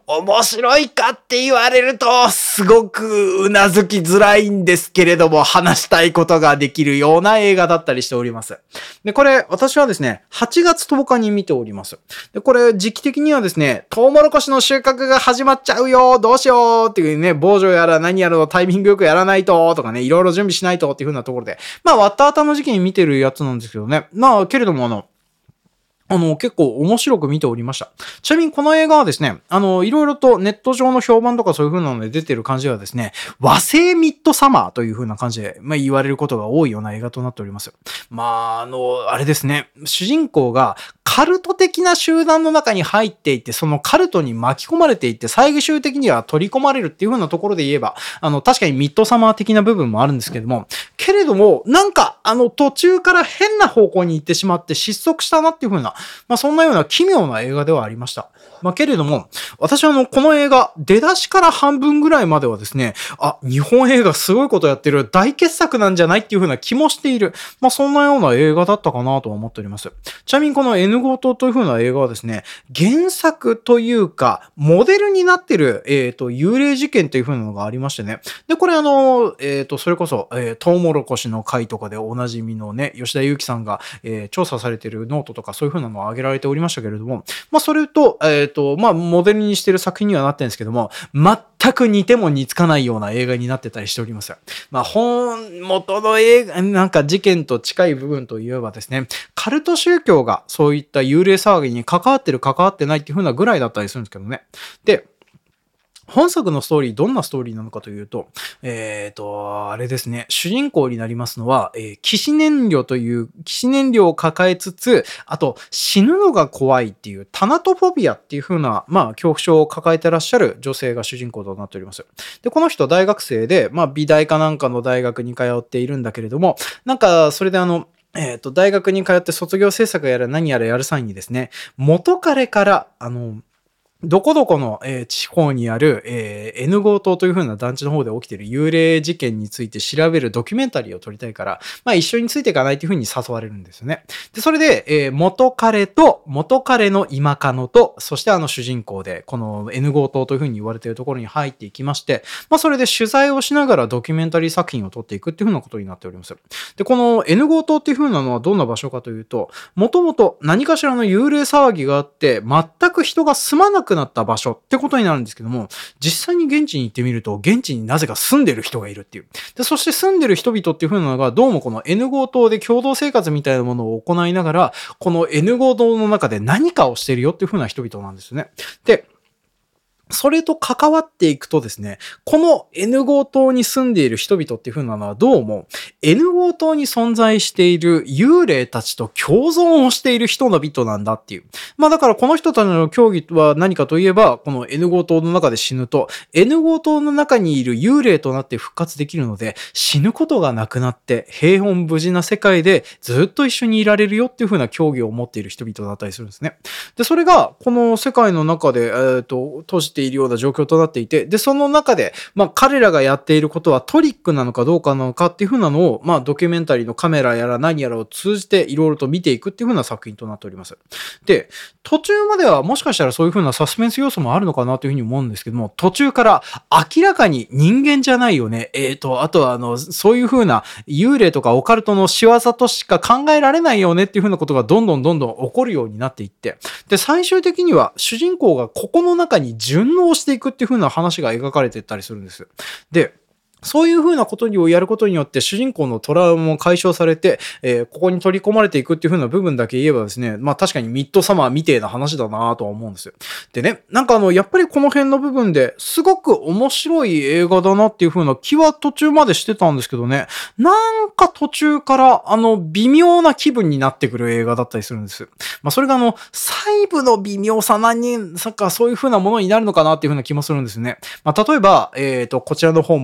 面白いかって言われると、すごくうなずきづらいんですけれども、話したいことができるような映画だったりしております。で、これ、私はですね、はちがつとおかに見ております。で、これ、時期的にはですね、トウモロコシの収穫が始まっちゃうよ、どうしようっていうね、防除やら何やらのタイミングよくやらないと、とかね、いろいろ準備しないとっていう風なところで、まあ、割った後の時期に見てるやつなんですけどね。まあ、けれどもあの、あの、結構面白く見ておりました。ちなみにこの映画はですね、あの、いろいろとネット上の評判とかそういう風なので出てる感じではですね、和製ミッドサマーという風な感じで、まあ、言われることが多いような映画となっております。まあ、あの、あれですね、主人公がカルト的な集団の中に入っていって、そのカルトに巻き込まれていって、最終的には取り込まれるっていう風なところで言えば、あの、確かにミッドサマー的な部分もあるんですけども、けれども、なんか、あの、途中から変な方向に行ってしまって失速したなっていう風な、まあそんなような奇妙な映画ではありました。まあけれども、私はあの、この映画、出だしから半分ぐらいまではですね、あ、日本映画すごいことやってる大傑作なんじゃないっていう風な気もしている。まあそんなような映画だったかなと思っております。ちなみにこの N 号棟という風な映画はですね、原作というか、モデルになってる、えっと、幽霊事件という風なのがありましてね。で、これあの、えっと、それこそ、えー、トウモロコシの回とかでおなじみのね、吉田祐樹さんが、えー、調査されているノートとかそういう風なのを挙げられておりましたけれども、まあそれと、えっと、まあモデルにしている作品にはなってるんですけども、全く似ても似つかないような映画になってたりしております。まあ本元の映画、なんか事件と近い部分といえばですね、カルト宗教がそういった幽霊騒ぎに関わってる関わってないっていう風なぐらいだったりするんですけどね。で、本作のストーリー、どんなストーリーなのかというと、えっと、あれですね、主人公になりますのは、えー、騎士燃料という、騎士燃料を抱えつつ、あと、死ぬのが怖いっていう、タナトフォビアっていう風な、まあ、恐怖症を抱えてらっしゃる女性が主人公となっております。で、この人大学生で、まあ、美大かなんかの大学に通っているんだけれども、なんか、それであの、えっと、大学に通って卒業制作やら何やらやる際にですね、元彼から、あの、どこどこの、えー地方にある、えー N 号棟という風な団地の方で起きている幽霊事件について調べるドキュメンタリーを撮りたいから、まあ一緒についていかないという風に誘われるんですよね。で、それで、えー元彼と、元彼の今カノと、そしてあの主人公で、この N 号棟という風に言われているところに入っていきまして、まあそれで取材をしながらドキュメンタリー作品を撮っていくっていう風なことになっております。で、この N 号棟っていう風なのはどんな場所かというと、もともと何かしらの幽霊騒ぎがあって、全く人が住まなくなった場所ってことになるんですけども、実際に現地に行ってみると、現地になぜか住んでる人がいるっていう。で、そして住んでる人々っていう風なのが、どうもこの N 号棟で共同生活みたいなものを行いながら、この N 号棟の中で何かをしてるよっていう風な人々なんですよね。で、それと関わっていくとですね、この N 号棟に住んでいる人々っていう風なのはどうも N 号棟に存在している幽霊たちと共存をしている人の々なんだっていう。まあだからこの人たちの競技は何かといえば、この N 号棟の中で死ぬと N 号棟の中にいる幽霊となって復活できるので、死ぬことがなくなって平穏無事な世界でずっと一緒にいられるよっていう風な競技を持っている人々だったりするんですね。で、それがこの世界の中で、えーと、閉じているような状況となっていて、で、その中で、まあ、彼らがやっていることはトリックなのかどうかなのかっていう風なのを、まあ、ドキュメンタリーのカメラやら何やらを通じていろいろと見ていくっていう風な作品となっております。で、途中まではもしかしたらそういう風なサスペンス要素もあるのかなという風に思うんですけども、途中から明らかに人間じゃないよね。えーと、あとはあの、そういう風な幽霊とかオカルトの仕業としか考えられないよねっていう風なことがどんどんどんどん起こるようになっていって、で、最終的には主人公がここの中に順応していくっていう風な話が描かれていったりするんです。で、そういう風なことをやることによって主人公のトラウマも解消されて、えー、ここに取り込まれていくっていう風な部分だけ言えばですね、まあ確かにミッドサマーみてえな話だなとは思うんですよ。でね、なんかあの、やっぱりこの辺の部分ですごく面白い映画だなっていう風な気は途中までしてたんですけどね、なんか途中からあの、微妙な気分になってくる映画だったりするんです。まあそれがあの、細部の微妙さ何、さかそういう風なものになるのかなっていう風な気もするんですね。まあ例えば、えっと、こちらの方もあの、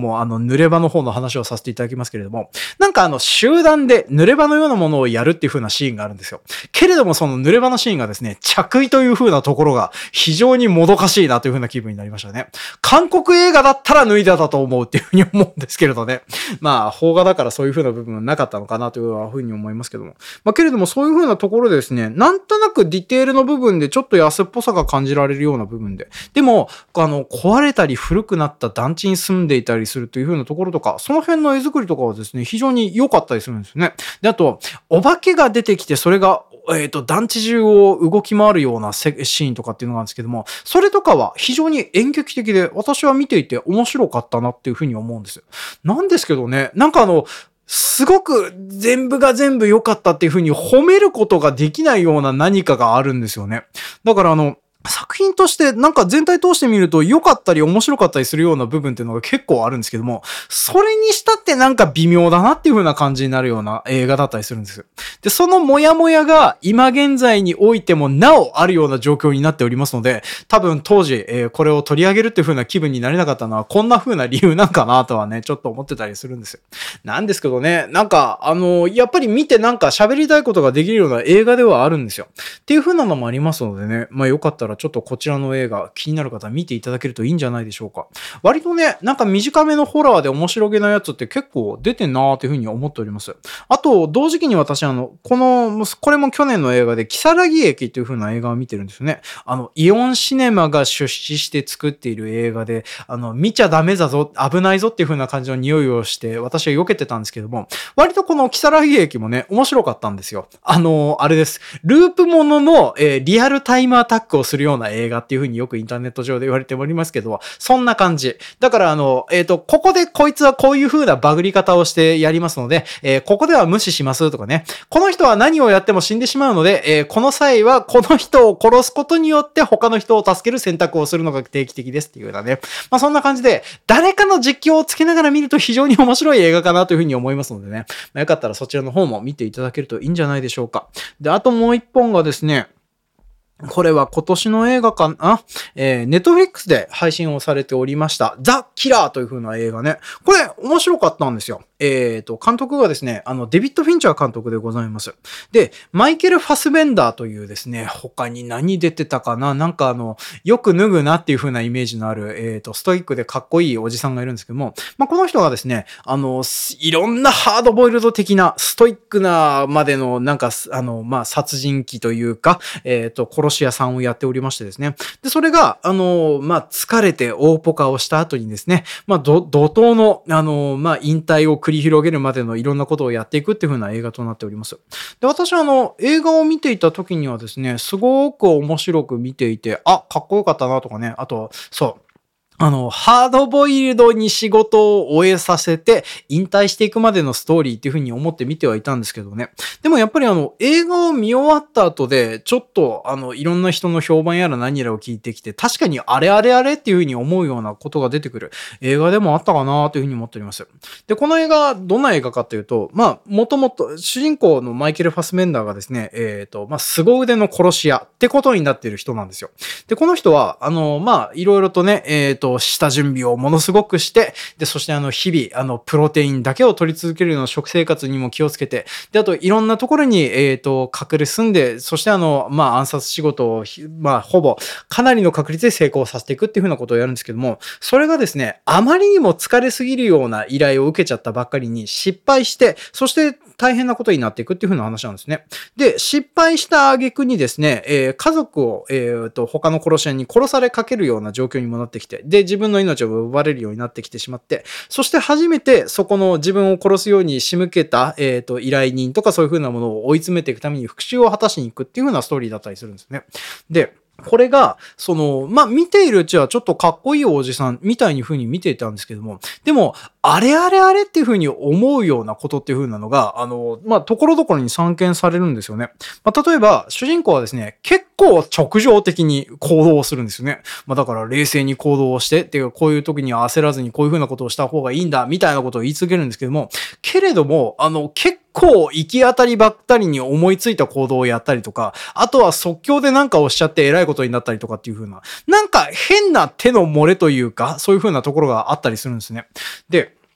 濡れ場の方の話をさせていただきますけれども、なんかあの集団で濡れ場のようなものをやるっていう風なシーンがあるんですよ。けれどもその濡れ場のシーンがですね、着衣という風なところが非常にもどかしいなという風な気分になりましたね。韓国映画だったら脱いだだと思うっていう風に思うんですけれどね。まあ、邦画だからそういう風な部分はなかったのかなという風に思いますけども。まあ、けれどもそういう風なところでですね、なんとなくディテールの部分でちょっと安っぽさが感じられるような部分で。でも、あの、壊れたり古くなった団地に住んでいたりするという風なところとか、その辺の絵作りとかはですね、非常に良かったりするんですよね。で、あと、お化けが出てきて、それが、えっと、団地中を動き回るようなシーンとかっていうのがあるんですけども、それとかは非常に演劇的で、私は見ていて面白かったなっていう風に思うんですよ。なんですけどね、なんかあの、すごく全部が全部良かったっていう風に褒めることができないような何かがあるんですよね。だからあの、作品としてなんか全体通して見ると良かったり面白かったりするような部分っていうのが結構あるんですけども、それにしたってなんか微妙だなっていう風な感じになるような映画だったりするんですよ。で、そのモヤモヤが今現在においてもなおあるような状況になっておりますので、多分当時、えー、これを取り上げるっていう風な気分になれなかったのはこんな風な理由なんかなとはね、ちょっと思ってたりするんですよ。なんですけどね、なんかあの、やっぱり見てなんか喋りたいことができるような映画ではあるんですよ。っていう風なのもありますのでね、まあよかったらちょっとこちらの映画気になる方は見ていただけるといいんじゃないでしょうか。割とね、なんか短めのホラーで面白げなやつって結構出てんなーっていう風に思っております。あと、同時期に私あの、この、これも去年の映画で、キサラギ駅っていう風な映画を見てるんですよね。あの、イオンシネマが出資して作っている映画で、あの、見ちゃダメだぞ、危ないぞっていう風な感じの匂いをして、私は避けてたんですけども、割とこのキサラギ駅もね、面白かったんですよ。あの、あれです。ループものの、えー、リアルタイムアタックをするような映画っていう風によくインターネット上で言われておりますけど、そんな感じ。だからあの、えっと、ここでこいつはこういう風なバグり方をしてやりますので、えー、ここでは無視しますとかね。この人は何をやっても死んでしまうので、えー、この際はこの人を殺すことによって他の人を助ける選択をするのが定期的ですっていうようなね。まあそんな感じで、誰かの実況をつけながら見ると非常に面白い映画かなという風に思いますのでね。まあ、よかったらそちらの方も見ていただけるといいんじゃないでしょうか。で、あともう一本がですね、これは今年の映画かな、えー、ネットフリックスで配信をされておりました、ザ・キラーという風な映画ね。これ、面白かったんですよ。えっと、監督がですね、あの、デビッド・フィンチャー監督でございます。で、マイケル・ファスベンダーというですね、他に何出てたかな、なんかあの、よく脱ぐなっていう風なイメージのある、えっと、ストイックでかっこいいおじさんがいるんですけども、まあ、この人がですね、あの、いろんなハードボイルド的な、ストイックなまでの、なんか、あの、まあ、殺人鬼というか、えっと、殺し屋さんをやっておりましてですね。で、それが、あの、まあ、疲れて大ポカをした後にですね、まあ、怒涛の、あの、まあ、引退を繰り広げるまでのいろんなことをやっていくっていう風な映画となっております。で、私はあの、映画を見ていた時にはですね、すごく面白く見ていて、あ、かっこよかったなとかね、あと、そう、あの、ハードボイルドに仕事を終えさせて、引退していくまでのストーリーっていう風に思って見てはいたんですけどね。でもやっぱりあの、映画を見終わった後で、ちょっとあの、いろんな人の評判やら何やらを聞いてきて、確かにあれあれあれっていう風に思うようなことが出てくる映画でもあったかなという風に思っております。で、この映画、どんな映画かというと、まあ、もともと、主人公のマイケル・ファスベンダーがですね、えっと、まあ、凄腕の殺し屋ってことになっている人なんですよ。で、この人は、あの、まあ、いろいろとね、えっと、下準備をものすごくして、で、そしてあの、日々、あの、プロテインだけを取り続けるような食生活にも気をつけて、で、あと、いろんなところに、えっと、隠れ住んで、そしてあの、まあ、暗殺仕事を、まあ、ほぼ、かなりの確率で成功させていくっていう風なことをやるんですけども、それがですね、あまりにも疲れすぎるような依頼を受けちゃったばっかりに失敗して、そして大変なことになっていくっていう風な話なんですね。で、失敗した挙句にですね、えー、家族を、えー、と他の殺し屋に殺されかけるような状況にもなってきて、で、自分の命を奪われるようになってきてしまって、そして初めてそこの自分を殺すように仕向けた、えー、と依頼人とかそういう風なものを追い詰めていくために復讐を果たしに行くっていう風なストーリーだったりするんですね。で、これが、その、まあ、見ているうちはちょっとかっこいいおじさんみたいに風に見ていたんですけども、でも、あれあれあれっていう風に思うようなことっていう風なのが、あの、まあ、ところどころに散見されるんですよね。まあ、例えば、主人公はですね、結構直情的に行動をするんですよね。まあ、だから冷静に行動をして、っていうかこういう時には焦らずにこういう風なことをした方がいいんだ、みたいなことを言い続けるんですけども、けれども、あの、結構こう、行き当たりばったりに思いついた行動をやったりとか、あとは即興でなんかをしちゃって偉いことになったりとかっていう風な、なんか変な手の漏れというか、そういう風なところがあったりするんですね。で、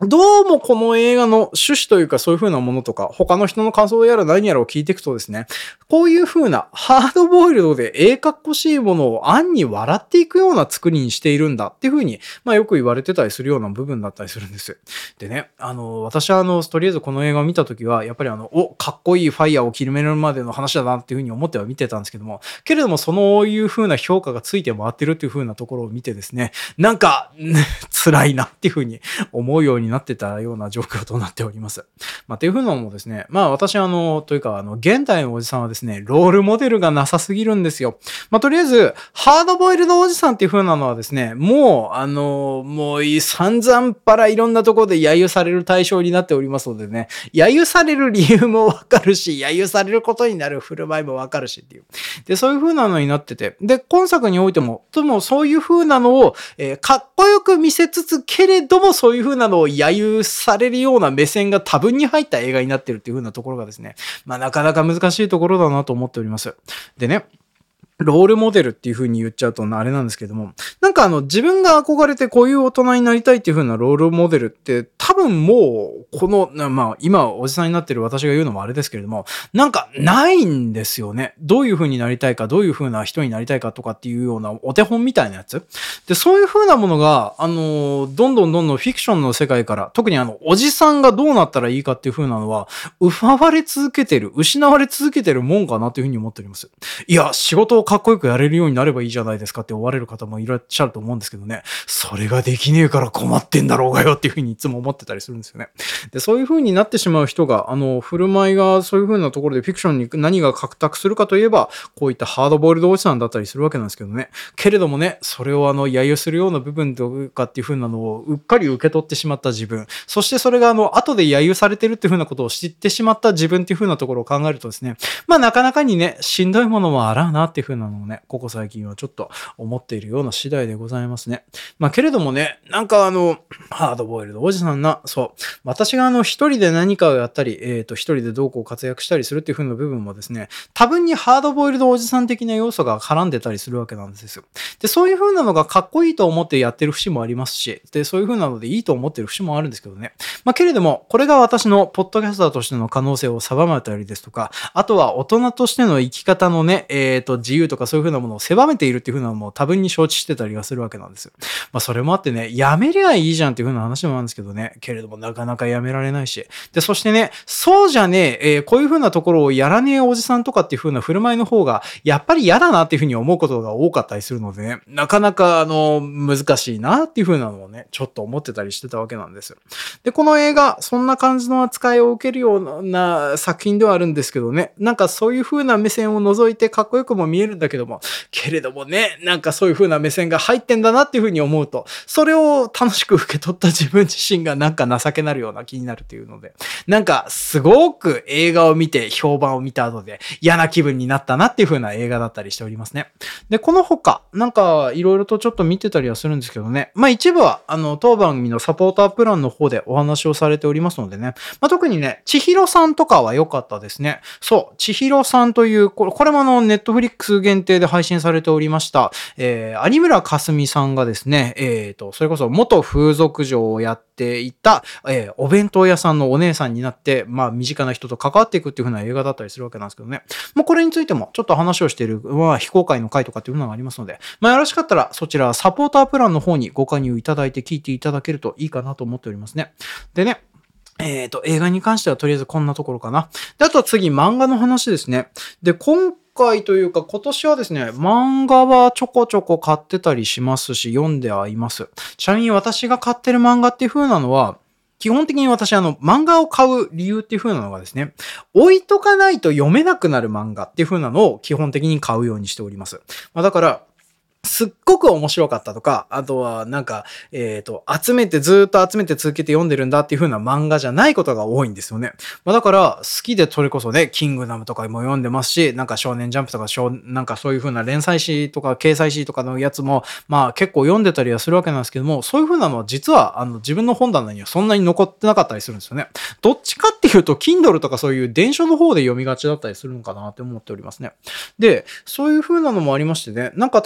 どうもこの映画の趣旨というかそういう風なものとか、他の人の感想やら何やらを聞いていくとですね、こういう風なハードボイルドでええかっこしいものを暗に笑っていくような作りにしているんだっていう風に、まあよく言われてたりするような部分だったりするんです。でね、あの、私はあの、とりあえずこの映画を見たときは、やっぱりあの、お、かっこいいファイヤーを決めるまでの話だなっていう風に思っては見てたんですけども、けれどもそういう風な評価がついて回ってるっていう風なところを見てですね、なんか、辛いなっていう風に思うようになってたような状況となっております。まあ、っていうふうなのもですね、まあ私あの、というかあの、現代のおじさんはですね、ロールモデルがなさすぎるんですよ。まあとりあえず、ハードボイルドおじさんっていうふうなのはですね、もう、あの、もう散々パラいろんなところで揶揄される対象になっておりますのでね、揶揄される理由もわかるし、揶揄されることになる振る舞いもわかるしっていう。で、そういうふうなのになってて、で、今作においても、ともそういうふうなのを、えー、かっこよく見せつつ、けれどもそういうふうなのを揶揄されるような目線が多分に入った映画になってるっていう風なところがですね、まあなかなか難しいところだなと思っております。でね、ロールモデルっていう風に言っちゃうとあれなんですけども、なんかあの自分が憧れてこういう大人になりたいっていう風なロールモデルって多分もうこの、まあ今おじさんになってる私が言うのもあれですけれども、なんかないんですよね。どういう風になりたいか、どういう風な人になりたいかとかっていうようなお手本みたいなやつ。で、そういう風なものが、あの、どんどんどんどんフィクションの世界から、特にあの、おじさんがどうなったらいいかっていう風なのは、奪われ続けてる、失われ続けてるもんかなという風に思っております。いや、仕事をかっこよくやれるようになればいいじゃないですかって思われる方もいらっしゃると思うんですけどね。それができねえから困ってんだろうがよっていう風にいつも思ってたりするんですよね。で、そういう風になってしまう人が、あの、振る舞いがそういう風なところでフィクションに何が獲得するかといえば、こういったハードボイルドおじさんだったりするわけなんですけどね。けれどもね、それをあの、揶揄するような部分とかっていう風なのをうっかり受け取ってしまった自分。そしてそれがあの、後で揶揄されてるっていう風なことを知ってしまった自分っていう風なところを考えるとですね、まあなかなかにね、しんどいものもあらうなっていう風なのをね、ここ最近はちょっと思っているような次第でございますね。まあけれどもね、なんかあの、ハードボイルドおじさんな、そう。私があの、一人で何かをやったり、えっと、一人でどうこう活躍したりするっていう風な部分もですね、多分にハードボイルドおじさん的な要素が絡んでたりするわけなんですよ。で、そういう風なのがかっこいいと思ってやってる節もありますし、で、そういう風なのでいいと思ってる節もあるんですけどね。まあけれども、これが私のポッドキャスターとしての可能性を狭めたりですとか、あとは大人としての生き方のね、えっと、自由とかそういう風なものを狭めているっていう風なのも多分に承知してたりがするわけなんですよ。まあそれもあってね、やめりゃいいじゃんっていう風な話もあるんですけどね、けれどもなかなかやめられないし。で、そしてね、そうじゃねえ、えーこういう風なところをやらねえおじさんとかっていう風な振る舞いの方が、やっぱり嫌だなっていう風に思うことが多かったりするのでね、なかなかあの、難しいなっていう風なのをね、ちょっと思ってたりしてたわけなんですよ。で、この映画、そんな感じの扱いを受けるような作品ではあるんですけどね、なんかそういう風な目線を覗いてかっこよくも見えるんだけども、けれどもね、なんかそういう風な目線が入ってんだなっていう風に思うと、それを楽しく受け取った自分自身がなんか情けなるような気になるっていうので、なんかすごく映画を見て評判を見た後で嫌な気分になったなっていう風な映画だったりしておりますね。で、この他、なんかいろいろとちょっと見てたりはするんですけどね、まあ一部はあの当番組のサポータープランの方でお話をされておりますのでね、まあ特にね、千尋さんとかは良かったですね。そう、千尋さんという、これ、これもあのネットフリックス限定で配信されておりました、えー、有村架純さんがですね、えーと、それこそ元風俗嬢をやっていた、えー、お弁当屋さんのお姉さんになって、まあ身近な人と関わっていくっていう風な映画だったりするわけなんですけどね。まあこれについてもちょっと話をしている、まあ非公開の回とかっていうのがありますので、まあよろしかったらそちらサポータープランの方にご加入いただいて聞いていただけるといいかなと思っておりますね。でね、えっと、映画に関してはとりあえずこんなところかな。で、あとは次、漫画の話ですね。で、今回というか今年はですね、漫画はちょこちょこ買ってたりしますし、読んではいます。ちなみに私が買ってる漫画っていう風なのは、基本的に私あの、漫画を買う理由っていう風なのがですね、置いとかないと読めなくなる漫画っていう風なのを基本的に買うようにしております。まあ、だから、すっごく面白かったとか、あとはなんか、えっと、集めてずーっと集めて続けて読んでるんだっていう風な漫画じゃないことが多いんですよね。まあだから、好きでそれこそね、キングダムとかも読んでますし、なんか少年ジャンプとか、なんかそういう風な連載誌とか掲載誌とかのやつも、まあ結構読んでたりはするわけなんですけども、そういう風なのは実は、あの、自分の本棚にはそんなに残ってなかったりするんですよね。どっちかっていうと、Kindle とかそういう電書の方で読みがちだったりするのかなって思っておりますね。で、そういう風なのもありましてね、なんか多分あの、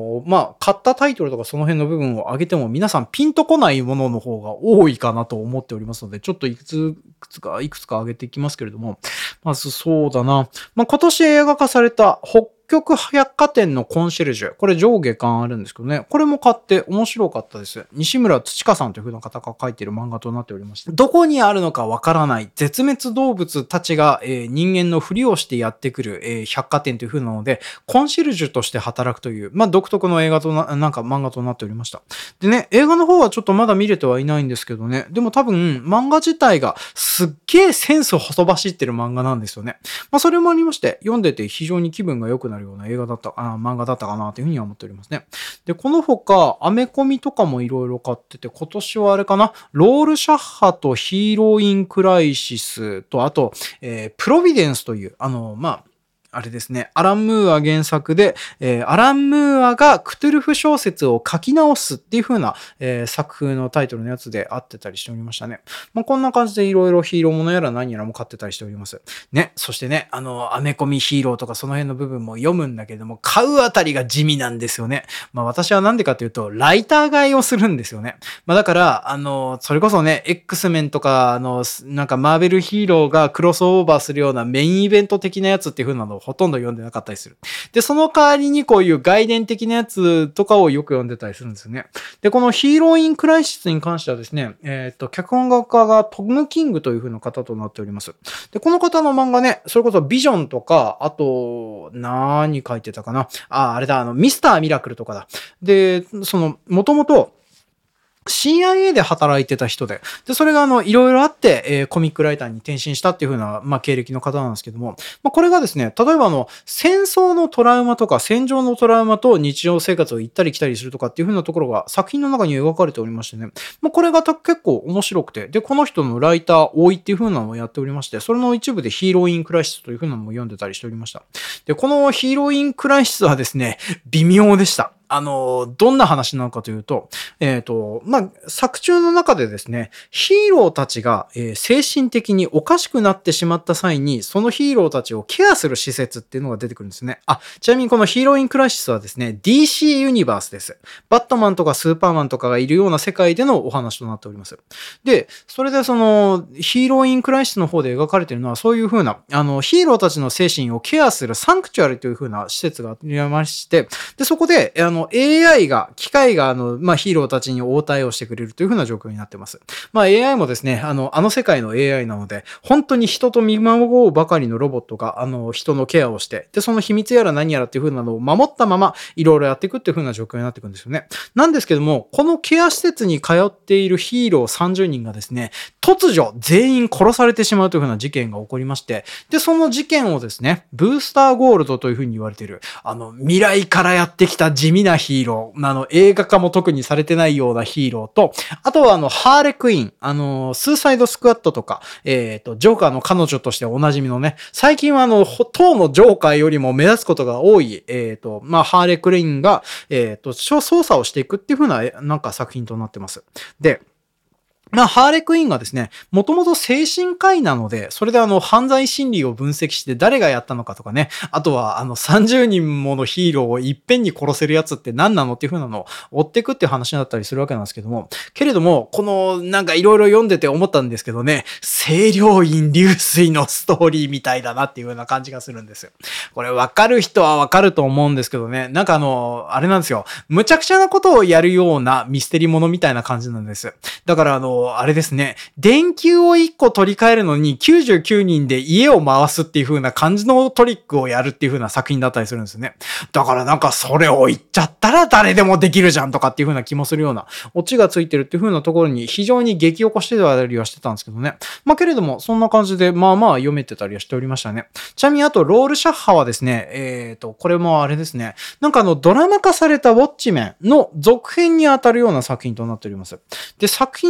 の、まあ、買ったタイトルとかその辺の部分を上げても皆さんピンとこないものの方が多いかなと思っておりますので、ちょっといくつ、いくつか、いくつか上げていきますけれども、まずそうだな。まあ、今年映画化された北極百貨店のコンシェルジュ。これ上下巻あるんですけどね。これも買って面白かったです。西村土香さんという風な方が書いている漫画となっておりまして。どこにあるのかわからない絶滅動物たちが、えー、人間のふりをしてやってくる、えー、百貨店という風なので、コンシェルジュとして働くという、まあ、独特の映画とな、なんか漫画となっておりました。でね、映画の方はちょっとまだ見れてはいないんですけどね。でも多分、漫画自体がすっげーセンスほとばしってる漫画なんですよね。まあ、それもありまして、読んでて非常に気分が良くなるような映画だった、あ漫画だったかなというふうには思っておりますね。で、この他、アメコミとかもいろいろ買ってて、今年はあれかな、ロールシャッハとヒーローインクライシスと、あと、えー、プロビデンスという、あの、まあ、あれですね。アラン・ムーア原作で、えー、アラン・ムーアがクトゥルフ小説を書き直すっていう風な、えー、作風のタイトルのやつであってたりしておりましたね。まあ、こんな感じでいろいろヒーローものやら何やらも買ってたりしております。ね。そしてね、あの、アメコミヒーローとかその辺の部分も読むんだけども、買うあたりが地味なんですよね。まあ私はなんでかというと、ライター買いをするんですよね。まあだから、あの、それこそね、X メンとか、あの、なんかマーベルヒーローがクロスオーバーするようなメインイベント的なやつっていう風なのをほとんど読んでなかったりする。で、その代わりにこういう外伝的なやつとかをよく読んでたりするんですよね。で、このヒーローインクライシスに関してはですね、えっと、脚本家がトム・キングという風な方となっております。で、この方の漫画ね、それこそビジョンとか、あと、何書いてたかな。あ、あれだ、あの、ミスター・ミラクルとかだ。で、その、もともと、シーアイエー で働いてた人で、で、それがあの、いろいろあって、えー、コミックライターに転身したっていう風な、まあ、経歴の方なんですけども、まあ、これがですね、例えばあの、戦争のトラウマとか、戦場のトラウマと日常生活を行ったり来たりするとかっていう風なところが作品の中に描かれておりましてね、まあ、これが結構面白くて、で、この人のライター、多いっていう風なのをやっておりまして、それの一部でヒーローインクライシスという風なのも読んでたりしておりました。で、このヒーローインクライシスはですね、微妙でした。あの、どんな話なのかというと、えっと、まあ、作中の中でですね、ヒーローたちが、えー、精神的におかしくなってしまった際に、そのヒーローたちをケアする施設っていうのが出てくるんですね。あ、ちなみにこのヒーローインクライシスはですね、ディーシー ユニバースです。バットマンとかスーパーマンとかがいるような世界でのお話となっております。で、それでその、ヒーローインクライシスの方で描かれているのは、そういう風な、あの、ヒーローたちの精神をケアするサンクチュアリという風な施設がありまして、で、そこで、あの、エーアイ が、機械が、あの、まあ、ヒーローたちに応対をしてくれるという風な状況になってます。まあ、エーアイ もですね、あの、あの世界の エーアイ なので、本当に人と見守ろうばかりのロボットが、あの、人のケアをして、で、その秘密やら何やらっていう風なのを守ったまま、いろいろやっていくっていう風な状況になっていくんですよね。なんですけども、このケア施設に通っているヒーローさんじゅうにんがですね、突如、全員殺されてしまうという風な事件が起こりまして、で、その事件をですね、ブースターゴールドという風に言われている、あの、未来からやってきた地味なヒーロー、あの、映画化も特にされてないようなヒーローと、あとはあの、ハーレクイーン、あの、スーサイドスクワットとか、えっと、ジョーカーの彼女としておなじみのね、最近はあの、当のジョーカーよりも目立つことが多い、えっと、まあ、ハーレクイーンが、えっと、操作をしていくっていう風な、なんか作品となってます。で、まあ、ハーレクイーンがですね、もともと精神科医なので、それであの、犯罪心理を分析して誰がやったのかとかね、あとはあの、さんじゅうにんものヒーローをいっぺんに殺せるやつって何なのっていう風なのを追っていくっていう話だったりするわけなんですけども、けれども、この、なんかいろいろ読んでて思ったんですけどね、清涼院流水のストーリーみたいだなっていうような感じがするんですよ。これ分かる人は分かると思うんですけどね、なんかあの、あれなんですよ、むちゃくちゃなことをやるようなミステリものみたいな感じなんです。だからあの、あれですね。電球をいっこ取り替えるのにきゅうじゅうきゅうにんで家を回すっていう風な感じのトリックをやるっていう風な作品だったりするんですね。だからなんかそれを言っちゃったら誰でもできるじゃんとかっていう風な気もするようなオチがついてるっていう風なところに非常に激起こしてたりはしてたんですけどね。まあけれどもそんな感じでまあまあ読めてたりはしておりましたね。ちなみにあとロールシャッハはですね、えっと、これもあれですね。なんかあのドラマ化されたウォッチメンの続編に当たるような作品となっております。で、作品の時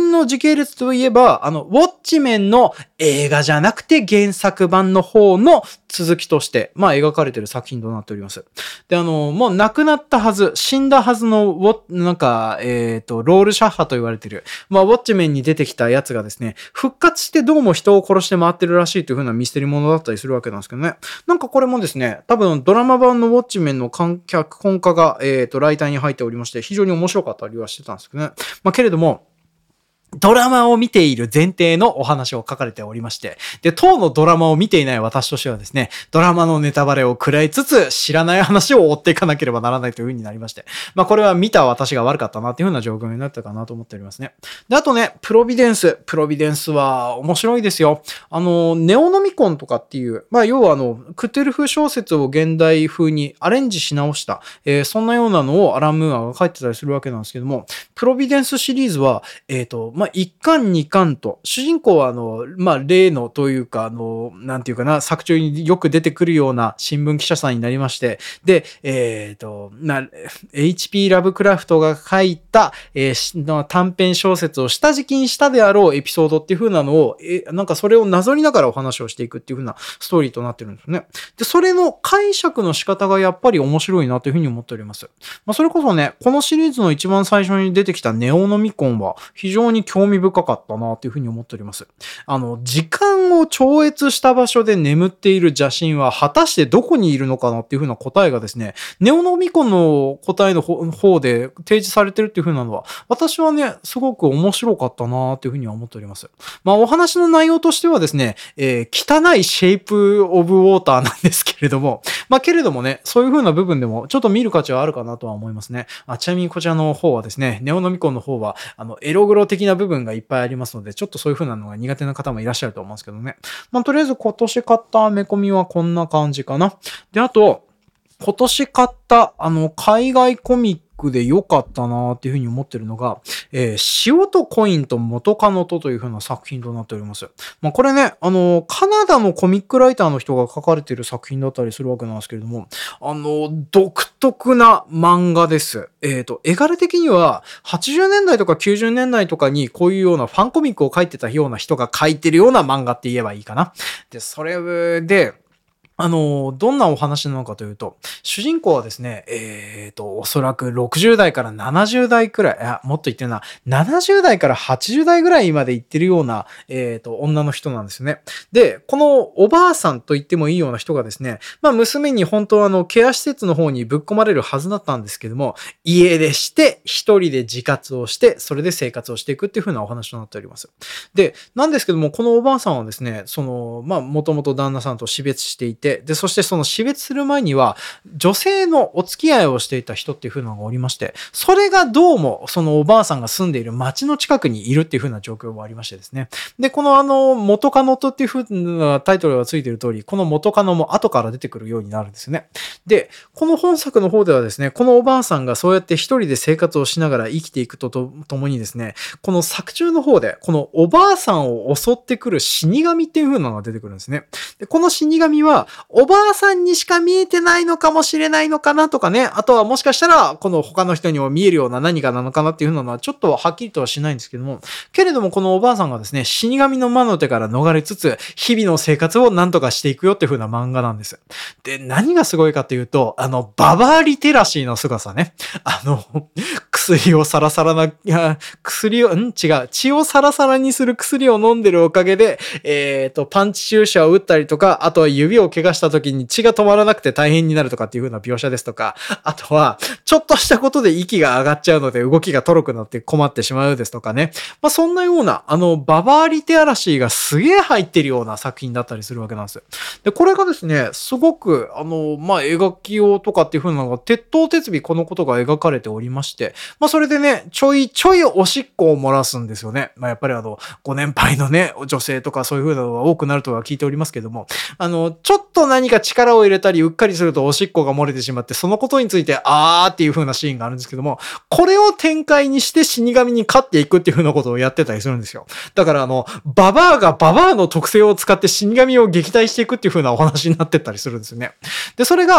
系列といえば、あの、ウォッチメンの映画じゃなくて原作版の方の続きとして、まあ描かれている作品となっております。で、あの、もう亡くなったはず、死んだはずの、ウォなんか、えっと、ロールシャッハと言われている、まあ、ウォッチメンに出てきたやつがですね、復活してどうも人を殺して回ってるらしいという風なミステリーものだったりするわけなんですけどね。なんかこれもですね、多分ドラマ版のウォッチメンの脚本家が、えっと、ライターに入っておりまして、非常に面白かったりはしてたんですけどね。まあ、けれども、ドラマを見ている前提のお話を書かれておりまして、で、当のドラマを見ていない私としてはですね、ドラマのネタバレを食らいつつ、知らない話を追っていかなければならないという風になりまして、まあこれは見た私が悪かったなっていう風な状況になったかなと思っておりますね。で、あとね、プロビデンス。プロビデンスは面白いですよ。あの、ネオノミコンとかっていう、まあ要はあの、クトゥルフ小説を現代風にアレンジし直した、えー、そんなようなのをアラン・ムーアが書いてたりするわけなんですけども、プロビデンスシリーズは、えっと、まあ、いっかんにかんと、主人公はあの、まあ、例のというか、あの、なんていうかな、作中によく出てくるような新聞記者さんになりまして、で、えっと、な、エイチピー ラブクラフトが書いた、えー、短編小説を下敷きにしたであろうエピソードっていう風なのを、え、なんかそれをなぞりながらお話をしていくっていう風なストーリーとなってるんですね。で、それの解釈の仕方がやっぱり面白いなという風に思っております。まあ、それこそね、このシリーズの一番最初に出てきたネオノミコンは非常に興味深かったなというふうに思っております。あの、時間を超越した場所で眠っている邪神は果たしてどこにいるのかなっていうふうな答えがですね、ネオノミコンの答えの方で提示されてるっていうふうなのは、私はね、すごく面白かったなというふうには思っております。まあ、お話の内容としてはですね、えー、汚いシェイプオブウォーターなんですけれども、まあ、けれどもね、そういうふうな部分でもちょっと見る価値はあるかなとは思いますね。あ、ちなみにこちらの方はですね、ネオノミコンの方は、あの、エログロ的な部分がいっぱいありますので、ちょっとそういう風なのが苦手な方もいらっしゃると思うんですけどね。まあ、とりあえず今年買ったアメコミはこんな感じかな。で、あと、今年買った、あの、海外コミックで良かったなーっていうふうに思ってるのが、えー、塩とコインと元カノとというふうな作品となっております。まあこれね、あの、カナダのコミックライターの人が書かれている作品だったりするわけなんですけれども、あの、独特な漫画です。えっと、絵柄的には、はちじゅうねんだいとかきゅうじゅうねんだいとかにこういうようなファンコミックを書いてたような人が書いてるような漫画って言えばいいかな。で、それで、あの、どんなお話なのかというと、主人公はですね、えっと、おそらくろくじゅうだいからななじゅうだいくらい、いや、もっと言ってるな、ななじゅうだいからはちじゅうだいぐらいまで行ってるような、えっと、女の人なんですよね。で、このおばあさんと言ってもいいような人がですね、まあ、娘に本当はあの、ケア施設の方にぶっ込まれるはずだったんですけども、家出して、一人で自活をして、それで生活をしていくっていう風なお話となっております。で、なんですけども、このおばあさんはですね、その、まあ、もともと旦那さんと死別していて、で、そしてその死別する前には、女性のお付き合いをしていた人っていう風なのがおりまして、それがどうも、そのおばあさんが住んでいる町の近くにいるっていう風な状況もありましてですね。で、このあの、元カノとっていう風なタイトルがついている通り、この元カノも後から出てくるようになるんですよね。で、この本作の方ではですね、このおばあさんがそうやって一人で生活をしながら生きていくとともにですね、この作中の方で、このおばあさんを襲ってくる死神っていう風なのが出てくるんですね。で、この死神は、おばあさんにしか見えてないのかもしれないのかなとかね、あとはもしかしたら、この他の人にも見えるような何かなのかなっていう風なのは、ちょっとはっきりとはしないんですけども、けれどもこのおばあさんがですね、死神の魔の手から逃れつつ、日々の生活を何とかしていくよっていう風な漫画なんです。で、何がすごいかっていうと、あの、ババアリテラシーの凄さね。あの、薬をサラサラな、いや、薬を、ん違う。血をサラサラにする薬を飲んでるおかげで、えっと、パンチ注射を打ったりとか、あとは指を怪我した時に血が止まらなくて大変になるとかっていう風な描写ですとか、あとは、ちょっとしたことで息が上がっちゃうので動きがとろくなって困ってしまうですとかね。まあ、そんなような、あの、ババアリテラシーがすげえ入ってるような作品だったりするわけなんです。で、これがですね、すごく、あの、まあ、描きようとかっていう風なのが、鉄頭鉄尾このことが描かれておりまして、まあ、それでね、ちょいちょいおしっこを漏らすんですよね。まあ、やっぱりあの、ご年配のね、女性とかそういう風なのが多くなるとは聞いておりますけども、あの、ちょっと何か力を入れたり、うっかりするとおしっこが漏れてしまって、そのことについて、あーっていう風なシーンがあるんですけども、これを展開にして死神に勝っていくっていう風なことをやってたりするんですよ。だからあの、ババアがババアの特性を使って死神を撃退していくっていう風なお話になってったりするんですよね。で、それが、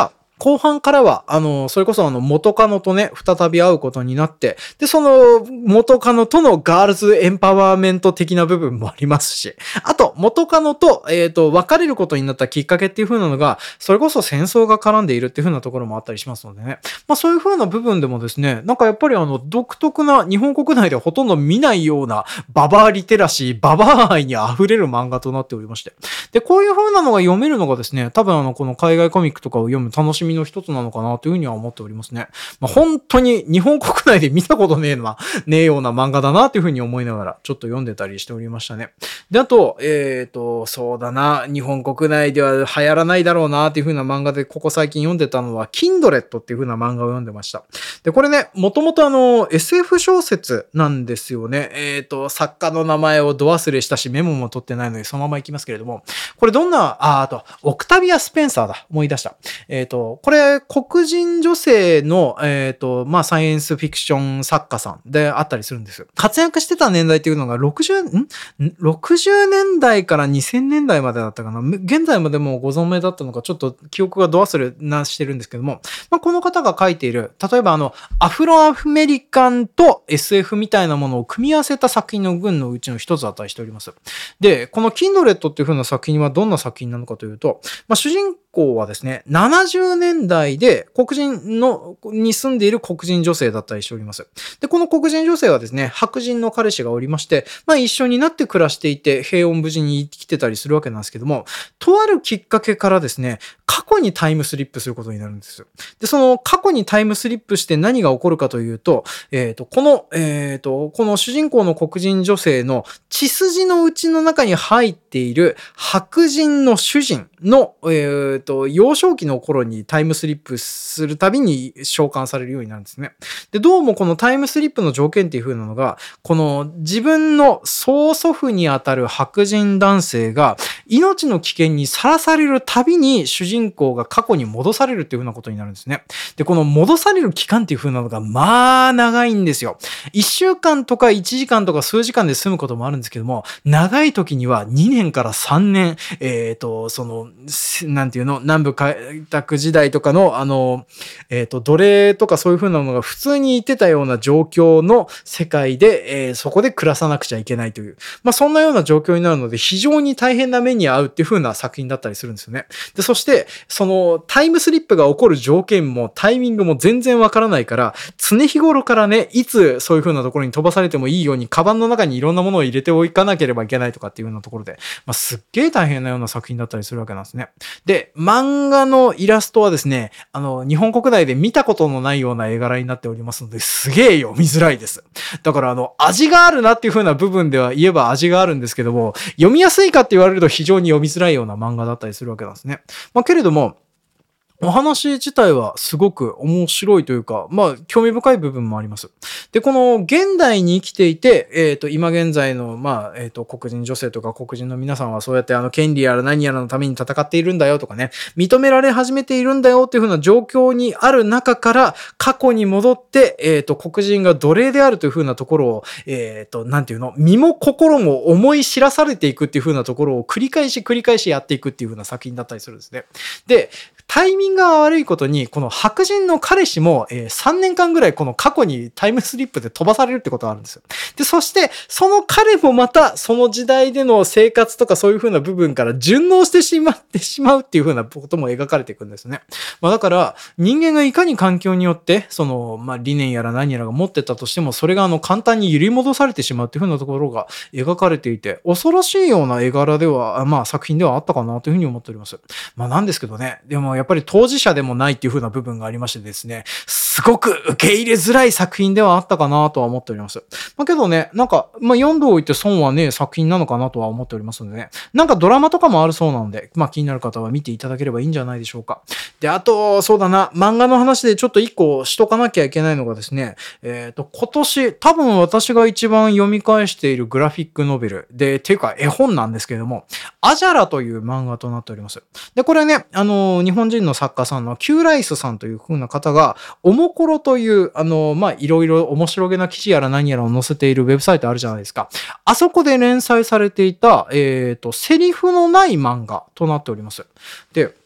後半からは、あの、それこそあの、元カノとね、再び会うことになって、で、その、元カノとのガールズエンパワーメント的な部分もありますし、あと、元カノと、えっと、別れることになったきっかけっていう風なのが、それこそ戦争が絡んでいるっていう風なところもあったりしますのでね。まあ、そういう風な部分でもですね、なんかやっぱりあの、独特な日本国内ではほとんど見ないような、ババアリテラシー、ババア愛に溢れる漫画となっておりまして。で、こういう風なのが読めるのがですね、多分あの、この海外コミックとかを読む楽しみの一つなのかなというふうには思っておりますね。まあ、本当に日本国内で見たことねえな、ねえような漫画だなというふうに思いながら、ちょっと読んでたりしておりましたね。で、あと、えっと、そうだな、日本国内では流行らないだろうなというふうな漫画で、ここ最近読んでたのは、キンドレットっていうふうな漫画を読んでました。で、これね、もともとあの、エスエフ 小説なんですよね。えっと、作家の名前をど忘れしたし、メモも取ってないので、そのまま行きますけれども、これどんな、あ、あと、オクタビア・スペンサーだ。思い出した。えっと、これ、黒人女性の、えっと、まあ、サイエンスフィクション作家さんであったりするんですよ。活躍してた年代っていうのがろくじゅう、ん ?ろくじゅう 年代からにせんねんだいまでだったかな。現在までもご存命だったのか、ちょっと記憶がど忘れなしてるんですけども、まあ、この方が書いている、例えばあの、アフロアメリカンと エスエフ みたいなものを組み合わせた作品の群のうちの一つだったりしております。で、このキンドレットっていう風な作品はどんな作品なのかというと、まあ、主人公はですね、ななじゅうねんだいで黒人の、に住んでいる黒人女性だったりしております。で、この黒人女性はですね、白人の彼氏がおりまして、まあ一緒になって暮らしていて、平穏無事に生きてたりするわけなんですけども、とあるきっかけからですね、過去にタイムスリップすることになるんですよ。で、その過去にタイムスリップして何が起こるかというと、えっと、この、えっと、この主人公の黒人女性の血筋のうちの中に入っている白人の主人の、えっと、幼少期の頃にタイムスリップするたびに召喚されるようになるんですね。で、どうもこのタイムスリップの条件っていう風なのが、この自分の曽祖父にあたる白人男性が命の危険にさらされるたびに主人公が過去に戻されるっていう風なことになるんですね。で、この戻される期間っていう風なのが、まあ長いんですよ。いっしゅうかんとかいちじかんとか数時間で済むこともあるんですけども、長い時にはにねんからさんねん、えっと、その、なんていうの、南部開拓時代とかの、あの、えっと、奴隷とかそういう風なのが普通にいてたような状況の世界で、えー、そこで暮らさなくちゃいけないという、まあそんなような状況になるので、非常に大変な目に遭うっていう風な作品だったりするんですよね。で、そして、そのタイムスリップが起こる条件もタイミングも全然わからないから、常日頃からね、いつそういう風なところに飛ばされてもいいように、カバンの中にいろんなものを入れておかなければいけないとかっていうようなところで、まあすっげー大変なような作品だったりするわけなんですね。で、漫画のイラストはですね、あの、日本国内で見たことのないような絵柄になっておりますので、すげえ読みづらいです。だからあの、味があるなっていう風な部分では言えば味があるんですけども、読みやすいかって言われると非常に読みづらいような漫画だったりするわけなんですね。まあけれども、お話自体はすごく面白いというか、まあ、興味深い部分もあります。で、この現代に生きていて、えっと、今現在の、まあ、えっと、黒人女性とか黒人の皆さんはそうやってあの、権利やら何やらのために戦っているんだよとかね、認められ始めているんだよっていう風な状況にある中から、過去に戻って、えっと、黒人が奴隷であるという風なところを、えっと、なんていうの、身も心も思い知らされていくっていう風なところを繰り返し繰り返しやっていくっていう風な作品だったりするんですね。で、タイミングが悪いことに、この白人の彼氏も、えー、さんねんかんぐらいこの過去にタイムスリップで飛ばされるってことがあるんですよ。で、そして、その彼もまた、その時代での生活とかそういう風な部分から順応してしまってしまうっていう風なことも描かれていくんですね。まあだから、人間がいかに環境によって、その、まあ理念やら何やらが持ってたとしても、それがあの簡単に揺り戻されてしまうっていう風なところが描かれていて、恐ろしいような絵柄では、まあ作品ではあったかなという風に思っております。まあなんですけどね、でもやっぱり当事者でもないっていう風な部分がありましてですね、すごく受け入れづらい作品ではあったかなとは思っております。まあけどね、なんか、まあ読んでおいて損はね、作品なのかなとは思っておりますのでね、なんかドラマとかもあるそうなので、まあ気になる方は見ていただければいいんじゃないでしょうか。で、あと、そうだな、漫画の話でちょっと一個しとかなきゃいけないのがですね、えっと、今年、多分私が一番読み返しているグラフィックノベルで、ていうか絵本なんですけれども、アジャラという漫画となっております。で、これね、あの、日本人の作家さんのキューライスさんという風な方が、おもころという、あの、まあ、いろいろ面白げな記事やら何やらを載せているウェブサイトあるじゃないですか。あそこで連載されていた、えっと、セリフのない漫画となっております。で、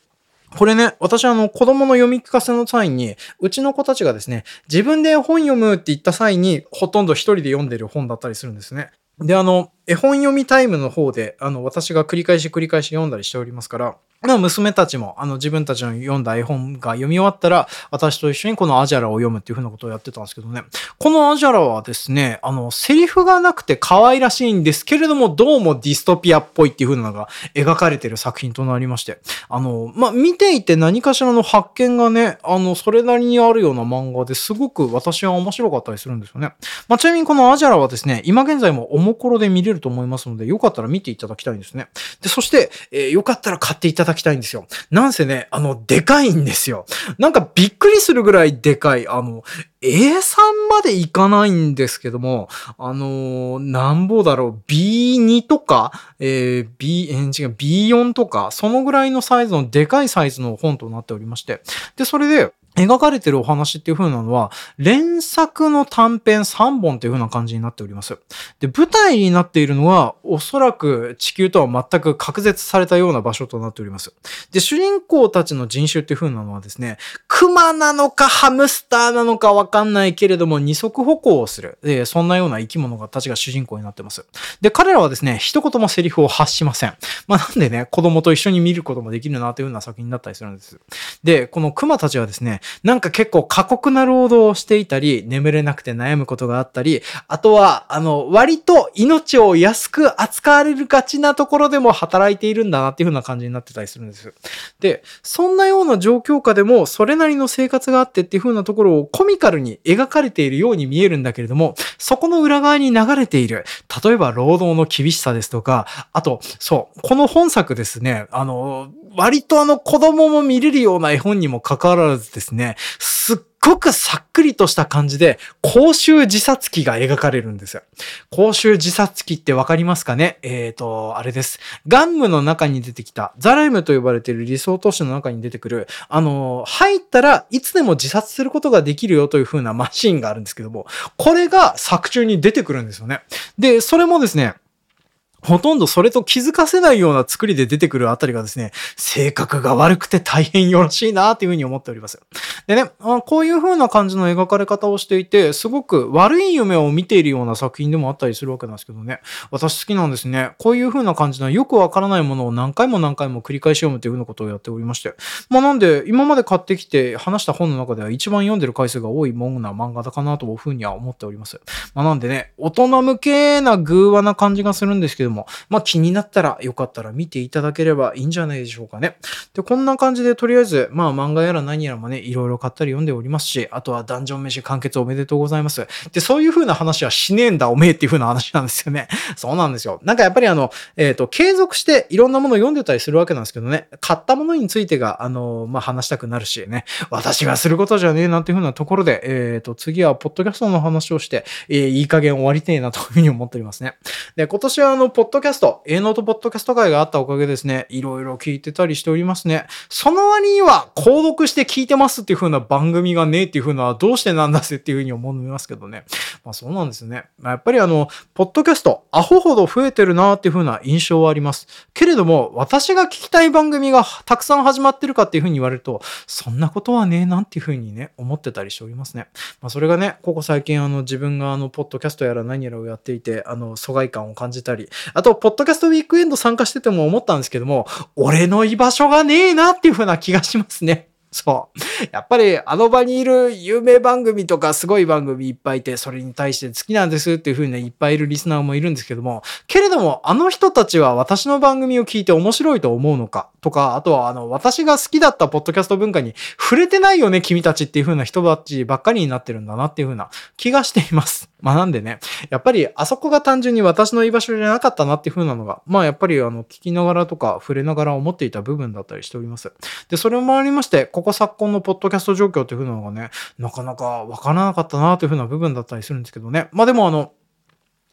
これね、私あの子供の読み聞かせの際に、うちの子たちがですね、自分で本読むって言った際に、ほとんど一人で読んでる本だったりするんですね。で、あの、絵本読みタイムの方で、あの、私が繰り返し繰り返し読んだりしておりますから、まあ、娘たちも、あの、自分たちの読んだ絵本が読み終わったら、私と一緒にこのアジャラを読むっていう風なことをやってたんですけどね。このアジャラはですね、あの、セリフがなくて可愛らしいんですけれども、どうもディストピアっぽいっていう風なのが描かれてる作品となりまして、あの、まあ、見ていて何かしらの発見がね、あの、それなりにあるような漫画ですごく私は面白かったりするんですよね。まあ、ちなみにこのアジャラはですね、今現在もおもころで見れると思いますので、よかったら見ていただきたいんですね。で、そして、えーよかったら買っていただきたいんですよ。なんせね、あの、でかいんですよ。なんかびっくりするぐらいでかい。あの、エースリー までいかないんですけども、あのーなんぼだろう、ビーツー とか、えー、B、えー違う、ビーフォー とか、そのぐらいのサイズのでかいサイズの本となっておりまして。で、それで、描かれてるお話っていう風なのは、連作の短編さんぼんっていう風な感じになっております。で、舞台になっているのは、おそらく地球とは全く隔絶されたような場所となっております。で、主人公たちの人種っていう風なのはですね、クマなのかハムスターなのかわかんないけれども、二足歩行をする。えーそんなような生き物がたちが主人公になってます。で、彼らはですね、一言もセリフを発しません。まあ、なんでね、子供と一緒に見ることもできるなというような作品だったりするんです。で、このクマたちはですね、なんか結構過酷な労働をしていたり、眠れなくて悩むことがあったり、あとは、あの、割と命を安く扱われるがちなところでも働いているんだなっていう風な感じになってたりするんです。で、そんなような状況下でも、それなりの生活があってっていう風なところをコミカルに描かれているように見えるんだけれども、そこの裏側に流れている、例えば労働の厳しさですとか、あと、そう、この本作ですね、あの、割とあの子供も見れるような絵本にもかかわらずですね、すっごくさっくりとした感じで、公衆自殺鬼が描かれるんですよ。公衆自殺鬼ってわかりますかね？えーと、あれです。ガンムの中に出てきた、ザライムと呼ばれている理想都市の中に出てくる、あの、入ったらいつでも自殺することができるよという風なマシンがあるんですけども、これが作中に出てくるんですよね。で、それもですね、ほとんどそれと気づかせないような作りで出てくるあたりがですね、性格が悪くて大変よろしいなというふうに思っております。でね、あこういう風な感じの描かれ方をしていて、すごく悪い夢を見ているような作品でもあったりするわけなんですけどね。私好きなんですね。こういう風な感じのよくわからないものを何回も何回も繰り返し読むという風なことをやっておりまして。まあなんで、今まで買ってきて話した本の中では一番読んでる回数が多いもんな漫画だかなという風には思っております。まあなんでね、大人向けな偶話な感じがするんですけども、まあ気になったらよかったら見ていただければいいんじゃないでしょうかね。で、こんな感じでとりあえず、まあ漫画やら何やらもね、いろいろ買ったり読んでおりますし、あとはダンジョン飯完結おめでとうございます。で、そういう風な話はしねえんだおめえっていう風な話なんですよね。そうなんですよ。なんかやっぱりあの、えっと、継続していろんなものを読んでたりするわけなんですけどね、買ったものについてが、あの、まあ話したくなるしね、私がすることじゃねえなんていう風なところで、えっと、次はポッドキャストの話をして、えーいい加減終わりてえなという風に思っておりますね。で、今年はあの、ポッドキャスト、A ノートポッドキャスト会があったおかげですね、いろいろ聞いてたりしておりますね。その割には、購読して聞いてますっていう風な番組がねえっていう風な、どうしてなんだせっていう風に思いますけどね。まあそうなんですね。まあ、やっぱりあの、ポッドキャスト、アホほど増えてるなっていう風な印象はあります。けれども、私が聞きたい番組がたくさん始まってるかっていう風に言われると、そんなことはねえなんていう風にね、思ってたりしておりますね。まあそれがね、ここ最近あの、自分があの、ポッドキャストやら何やらをやっていて、あの、疎外感を感じたり、あと、ポッドキャストウィークエンド参加してても思ったんですけども、俺の居場所がねえなっていう風な気がしますね。そう。やっぱりあの場にいる有名番組とかすごい番組いっぱいいて、それに対して好きなんですっていう風にいっぱいいるリスナーもいるんですけども、けれどもあの人たちは私の番組を聞いて面白いと思うのかとか、あとはあの私が好きだったポッドキャスト文化に触れてないよね君たちっていう風な人たちばっかりになってるんだなっていう風な気がしています。まあなんでね、やっぱりあそこが単純に私の居場所じゃなかったなっていう風なのが、まあやっぱりあの聞きながらとか触れながら思っていた部分だったりしております。で、それもありまして、ここ昨今のポッドキャスト状況という風なのがね、なかなかわからなかったなという風な部分だったりするんですけどね。まあでもあの、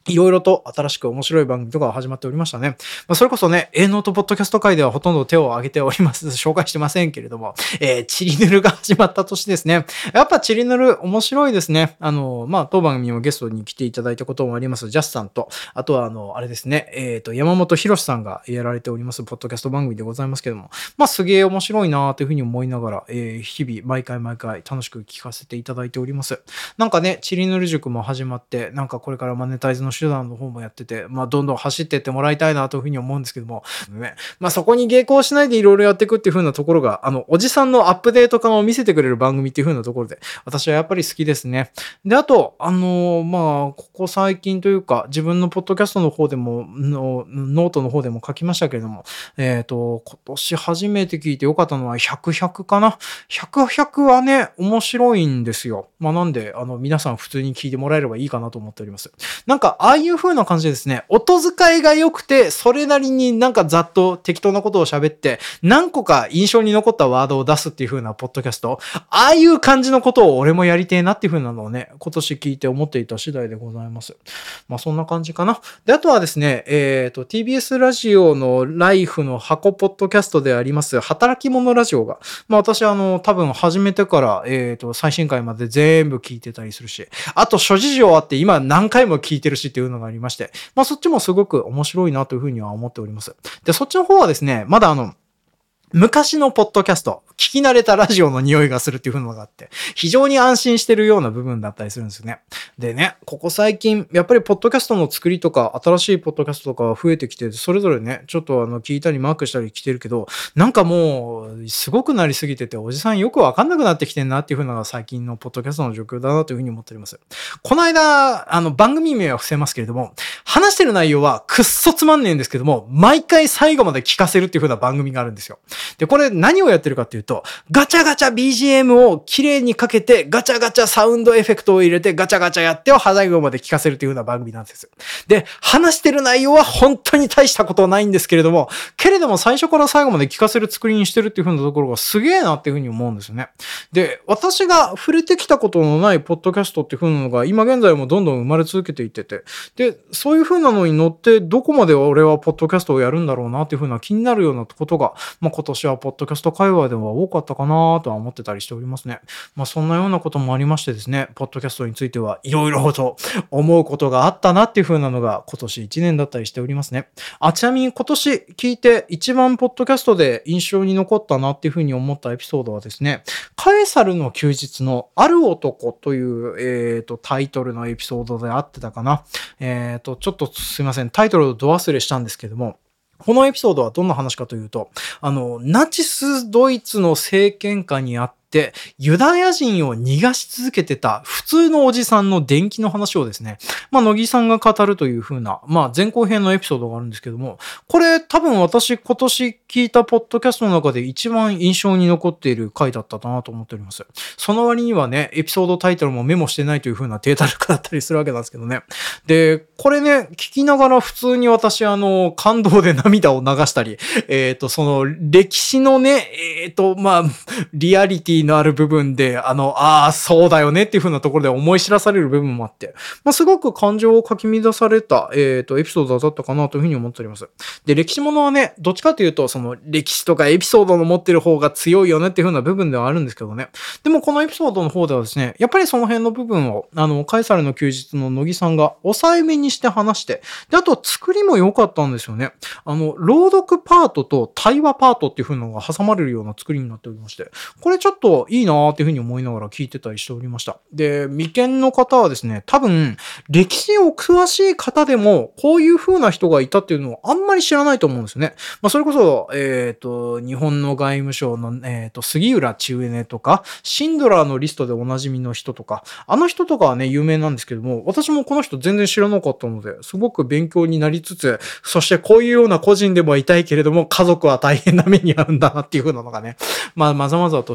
いろいろと新しく面白い番組とかが始まっておりましたね。まあ、それこそね、Aノートポッドキャスト界ではほとんど手を挙げております。紹介してませんけれども、えー、チリヌルが始まった年ですね。やっぱチリヌル面白いですね。あの、まあ、当番組にもゲストに来ていただいたこともあります、ジャスさんと、あとはあの、あれですね、えっと、山本博さんがやられております、ポッドキャスト番組でございますけども、まあ、すげえ面白いなというふうに思いながら、えー、日々、毎回毎回楽しく聞かせていただいております。なんかね、チリヌル塾も始まって、なんかこれからマネタイズの手段の方もやってて、まあ、どんどん走っていってもらいたいなというふうに思うんですけども、ね、まあ、そこに迎合しないでいろいろやっていくっていう風なところが、あの、おじさんのアップデート感を見せてくれる番組っていう風なところで、私はやっぱり好きですね。で、あと、あのー、まあ、ここ最近というか、自分のポッドキャストの方でも、のノートの方でも書きましたけれども、えっと、今年初めて聞いてよかったのはひゃく、ひゃくかな。ひゃく、ひゃくはね、面白いんですよ。まあ、なんで、あの、皆さん普通に聞いてもらえればいいかなと思っております。なんか、ああいう風な感じでですね、音遣いが良くて、それなりになんかざっと適当なことを喋って、何個か印象に残ったワードを出すっていう風なポッドキャスト、ああいう感じのことを俺もやりてえなっていう風なのをね、今年聞いて思っていた次第でございます。まあそんな感じかな。で、あとはですね、えっと、ティービーエス ラジオのライフの箱ポッドキャストであります、働き者ラジオが、まあ私あの、多分始めてから、えっと、最新回まで全部聞いてたりするし、あと諸事情あって今何回も聞いてるしっていうのがありまして、まあそっちもすごく面白いなという風には思っております。で、そっちの方はですね、まだあの、昔のポッドキャスト、聞き慣れたラジオの匂いがするっていうのがあって、非常に安心してるような部分だったりするんですよね。でね、ここ最近、やっぱりポッドキャストの作りとか、新しいポッドキャストとかが増えてきて、それぞれね、ちょっとあの、聞いたりマークしたり来てるけど、なんかもう、すごくなりすぎてて、おじさんよくわかんなくなってきてんなっていう風なのが最近のポッドキャストの状況だなという風に思っております。この間、あの、番組名は伏せますけれども、話してる内容はくっそつまんねえんですけども、毎回最後まで聞かせるっていう風な番組があるんですよ。で、これ何をやってるかっていうと、ガチャガチャ ビージーエム を綺麗にかけて、ガチャガチャサウンドエフェクトを入れて、ガチャガチャやってを最後まで聞かせるというような番組なんです。で、話してる内容は本当に大したことはないんですけれども、けれども最初から最後まで聞かせる作りにしてるっていう風なところがすげえなっていう風に思うんですよね。で、私が触れてきたことのないポッドキャストっていう風なのが今現在もどんどん生まれ続けていってて、で、そういう風なのに乗ってどこまで俺はポッドキャストをやるんだろうなっていう風な気になるようなことが、まあ今年はポッドキャスト界隈では多かったかなとは思ってたりしておりますね。まあそんなようなこともありましてですね、ポッドキャストについてはいろいろと思うことがあったなっていう風なのが今年いちねんだったりしておりますね。あ、ちなみに今年聞いて一番ポッドキャストで印象に残ったなっていう風に思ったエピソードはですね、カエサルの休日のある男という、えーと、タイトルのエピソードであってたかな。えーと、ちょっとすいません、タイトルをど忘れしたんですけども、このエピソードはどんな話かというと、あの、ナチスドイツの政権下にあって、ユダヤ人を逃がし続けてた普通のおじさんの伝記の話をですね、まあ、乃木さんが語るという風な、まあ、前後編のエピソードがあるんですけども、これ多分私今年聞いたポッドキャストの中で一番印象に残っている回だったかなと思っております。その割にはね、エピソードタイトルもメモしてないという風な低たらくだったりするわけなんですけどね。で、これね、聞きながら普通に私あの、感動で涙を流したり、えっと、その歴史のね、えっと、まあ、リアリティのある部分で、あの、ああ、そうだよねっていう風なところで思い知らされる部分もあって、まあ、すごく感情をかき乱された、えっと、エピソードだったかなという風に思っております。で、歴史ものはね、どっちかというと、その歴史とかエピソードの持ってる方が強いよねっていう風な部分ではあるんですけどね。でもこのエピソードの方ではですね、やっぱりその辺の部分を、あの、カエサルの休日の乃木さんが抑えめにして話して、で、あと作りも良かったんですよね。あの、朗読パートと対話パートっていう風なのが挟まれるような作りになっておりまして、これちょっといいなーっていう風に思いながら聞いてたりしておりました。で、未見の方はですね、多分、歴史を詳しい方でも、こういう風な人がいたっていうのをあんまり知らないと思うんですよね。まあ、それこそ、えっと、日本の外務省の、えっと、杉浦千畝とか、シンドラーのリストでおなじみの人とか、あの人とかはね、有名なんですけども、私もこの人全然知らなかったので、すごく勉強になりつつ、そしてこういうような個人でもいたいけれども、家族は大変な目に遭うんだなっていう風なのがね、まあ、まざまざと知れて、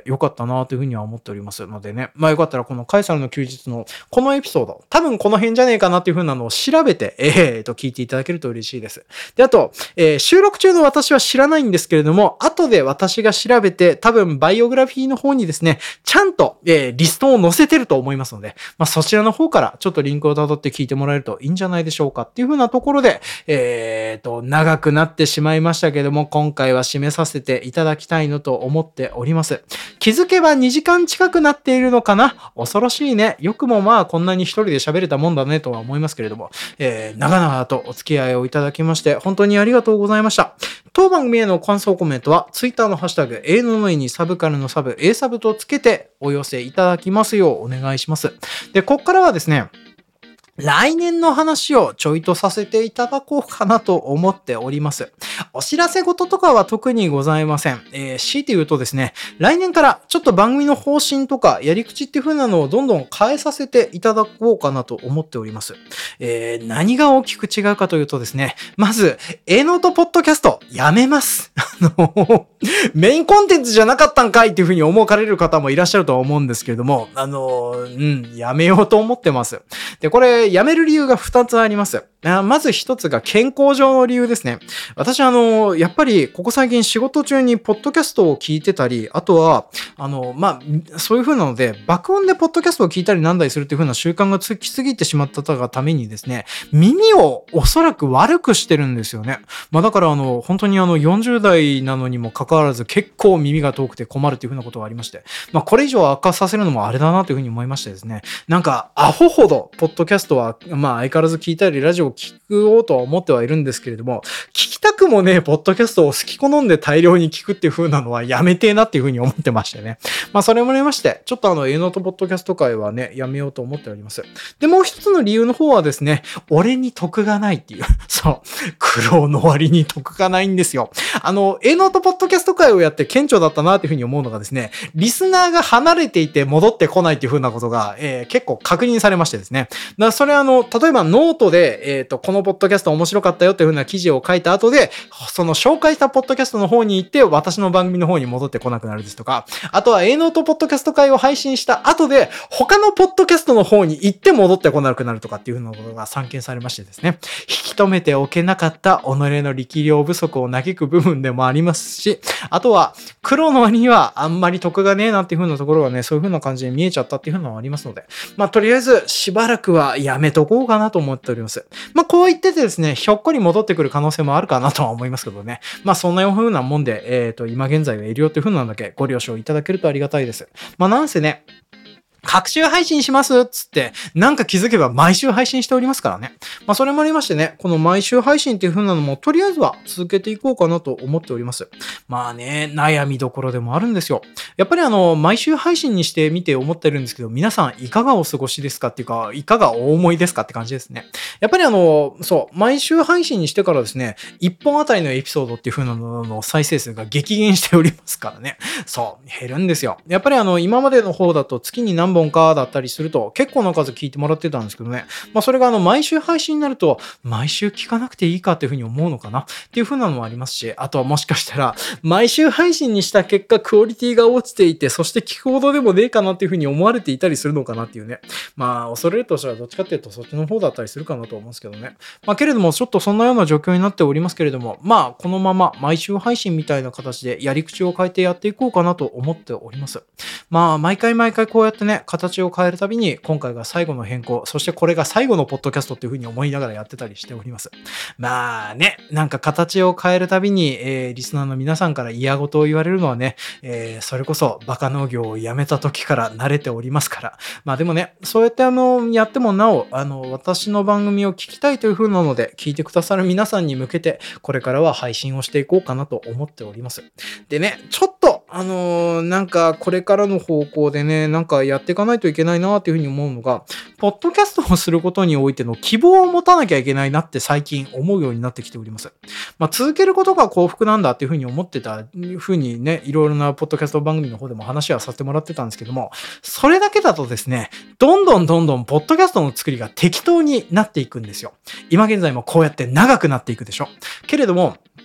よかったなというふうには思っておりますのでね。まあよかったらこのカエサルの休日のこのエピソード、多分この辺じゃねえかなっていうふうなのを調べて、えーと、聞いていただけると嬉しいです。で、あと、えー、収録中の私は知らないんですけれども、後で私が調べて、多分バイオグラフィーの方にですね、ちゃんと、えー、リストを載せてると思いますので、まあそちらの方からちょっとリンクを辿って聞いてもらえるといいんじゃないでしょうかっていうふうなところで、えーと、長くなってしまいましたけども、今回は締めさせていただきたいのと思っております。気づけばにじかん近くなっているのかな？恐ろしいね。よくもまあこんなに一人で喋れたもんだねとは思いますけれども、えー、長々とお付き合いをいただきまして本当にありがとうございました。当番組への感想コメントは Twitter のハッシュタグ A ののいにサブカルのサブ A サブとつけてお寄せいただきますようお願いします。で、こっからはですね、来年の話をちょいとさせていただこうかなと思っております。お知らせ事とかは特にございません。えー、強いて言うとですね、来年からちょっと番組の方針とかやり口っていう風なのをどんどん変えさせていただこうかなと思っております。えー、何が大きく違うかというとですね、まず、Aノートポッドキャストやめます。あの、メインコンテンツじゃなかったんかいっていう風に思われる方もいらっしゃるとは思うんですけれども、あの、うん、やめようと思ってます。で、これ、辞める理由がふたつあります。まずひとつが健康上の理由ですね。私あの、やっぱりここ最近仕事中にポッドキャストを聞いてたり、あとは、あの、まあ、そういう風なので、爆音でポッドキャストを聞いたりなんだりするっていう風な習慣がつきすぎてしまったがためにですね、耳をおそらく悪くしてるんですよね。まあだからあの、本当にあの、よんじゅう代なのにもかかわらず結構耳が遠くて困るっていう風なことがありまして、まあこれ以上悪化させるのもあれだなという風に思いましてですね、なんかアホほどポッドキャストはまあ相変わらず聞いたりラジオを聞こうとは思ってはいるんですけれども、聞きたくもね、ポッドキャストを好き好んで大量に聞くっていう風なのはやめてえなっていう風に思ってましてね。まあそれもありまして、ちょっとあの A ノートポッドキャスト界はね、やめようと思っております。で、もう一つの理由の方はですね、俺に得がないっていう。そう。苦労の割に得がないんですよ。あの、A ノートポッドキャスト界をやって顕著だったなっていう風に思うのがですね、リスナーが離れていて戻ってこないっていう風なことが、えー、結構確認されましてですね。だからそれあの、例えばノートで、えっと、このポッドキャスト面白かったよっていう風な記事を書いた後で、その紹介したポッドキャストの方に行って、私の番組の方に戻ってこなくなるですとか、あとは A ノートポッドキャスト会を配信した後で、他のポッドキャストの方に行って戻ってこなくなるとかっていう風なことが散見されましてですね、引き止めておけなかった己の力量不足を嘆く部分でもありますし、あとは、黒の割にはあんまり得がねえなっていう風なところがね、そういう風な感じで見えちゃったっていう風なのがありますので、まあ、とりあえずしばらくはやめとこうかなと思っております。まあ、こう言っててですね、ひょっこり戻ってくる可能性もあるかなとは思いますけどね。まあ、そんな風なもんで、えっと、今現在はいるよっていう風なのだけご了承いただけるとありがたいです。まあ、なんせね、各週配信しますっつって、なんか気づけば毎週配信しておりますからね。まあそれもありましてね、この毎週配信っていう風なのもとりあえずは続けていこうかなと思っております。まあね、悩みどころでもあるんですよ。やっぱりあの、毎週配信にしてみて思ってるんですけど、皆さんいかがお過ごしですかっていうか、いかがお思いですかって感じですね。やっぱりあの、そう、毎週配信にしてからですね、いっぽんあたりのエピソードっていう風なのの再生数が激減しておりますからね。そう、減るんですよ。やっぱりあの、今までの方だと月に何本かだったりすると結構な数聞いてもらってたんですけどね。まあそれがあの毎週配信になると毎週聞かなくていいかっていうふうに思うのかなっていうふうなのもありますし、あとはもしかしたら毎週配信にした結果クオリティが落ちていて、そして聞くほどでもねえかなっていうふうに思われていたりするのかなっていうね。まあ恐れるとしたらどっちかっていうとそっちの方だったりするかなと思うんですけどね。まあけれどもちょっとそんなような状況になっておりますけれども、まあこのまま毎週配信みたいな形でやり口を変えてやっていこうかなと思っております。まあ毎回毎回こうやってね、形を変えるたびに今回が最後の変更、そしてこれが最後のポッドキャストっていう風に思いながらやってたりしております。まあね、なんか形を変えるたびに、えー、リスナーの皆さんから嫌事を言われるのはね、えー、それこそバカ農業をやめた時から慣れておりますから。まあでもね、そうやってあの、やってもなお、あの、私の番組を聞きたいという風なので、聞いてくださる皆さんに向けて、これからは配信をしていこうかなと思っております。でね、ちょっと、あのー、なんかこれからの方向でね、なんかやっていかないといけないなっていう風に思うのが、ポッドキャストをすることにおいての希望を持たなきゃいけないなって最近思うようになってきております。まあ、続けることが幸福なんだっていう風に思ってた風にね、いろいろなポッドキャスト番組の方でも話はさせてもらってたんですけども、それだけだとですね、どんどんどんどんポッドキャストの作りが適当になっていくんですよ。今現在もこうやって長くなっていくでしょ。けれども、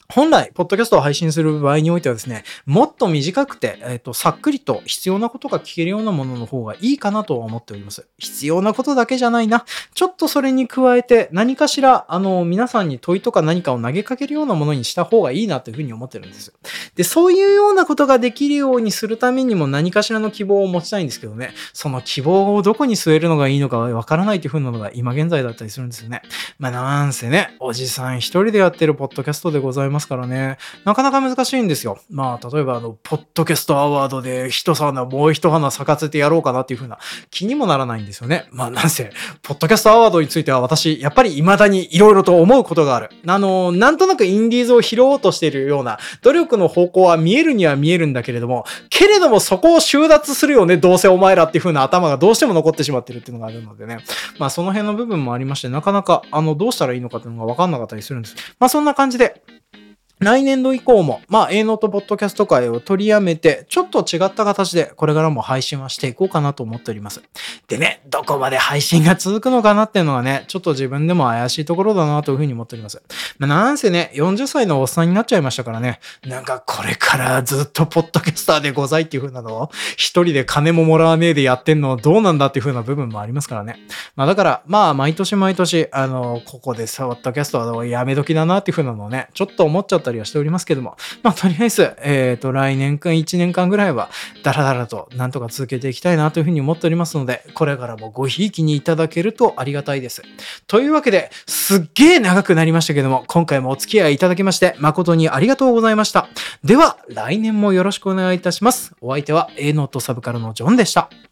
本来、ポッドキャストを配信する場合においてはですね、もっと短くて、えっと、さっくりと必要なことが聞けるようなものの方がいいかなとは思っております。必要なことだけじゃないな。ちょっとそれに加えて、何かしら、あの、皆さんに問いとか何かを投げかけるようなものにした方がいいなというふうに思ってるんです。で、そういうようなことができるようにするためにも何かしらの希望を持ちたいんですけどね、その希望をどこに据えるのがいいのかわからないというふうなのが今現在だったりするんですよね。まあ、なんせね、おじさん一人でやってるポッドキャストでございますからね、なかなか難しいんですよ。まあ、例えばあの、ポッドキャストアワードで一花もう一花咲かせてやろうかなっていう風な気にもならないんですよね。まあ、なんせ、ポッドキャストアワードについては私、やっぱり未だに色々と思うことがある。あの、なんとなくインディーズを拾おうとしているような努力の方向は見えるには見えるんだけれども、けれどもそこを収奪するよね、どうせお前らっていう風な頭がどうしても残ってしまってるっていうのがあるのでね。まあ、その辺の部分もありまして、なかなか、あの、どうしたらいいのかっていうのが分かんなかったりするんです。まあ、そんな感じで、来年度以降も、まあ、A ノートポッドキャスト会を取りやめて、ちょっと違った形で、これからも配信はしていこうかなと思っております。でね、どこまで配信が続くのかなっていうのはね、ちょっと自分でも怪しいところだなというふうに思っております。まあ、なんせね、よんじゅっさいのおっさんになっちゃいましたからね、なんかこれからずっとポッドキャスターでございっていう風なのを、一人で金ももらわねえでやってんのどうなんだっていう風な部分もありますからね。まあだから、まあ毎年毎年、あの、ここでさ、ポッドキャストはやめ時だなっていう風なのをね、ちょっと思っちゃったりはしておりますけども、まあとりあえず、えっと、来年間いちねんかんぐらいは、だらだらとなんとか続けていきたいなという風に思っておりますので、これからもごひいきにいただけるとありがたいです。というわけで、すっげえ長くなりましたけども、今回もお付き合いいただきまして、誠にありがとうございました。では、来年もよろしくお願いいたします。お相手は A ノートサブカルのジョンでした。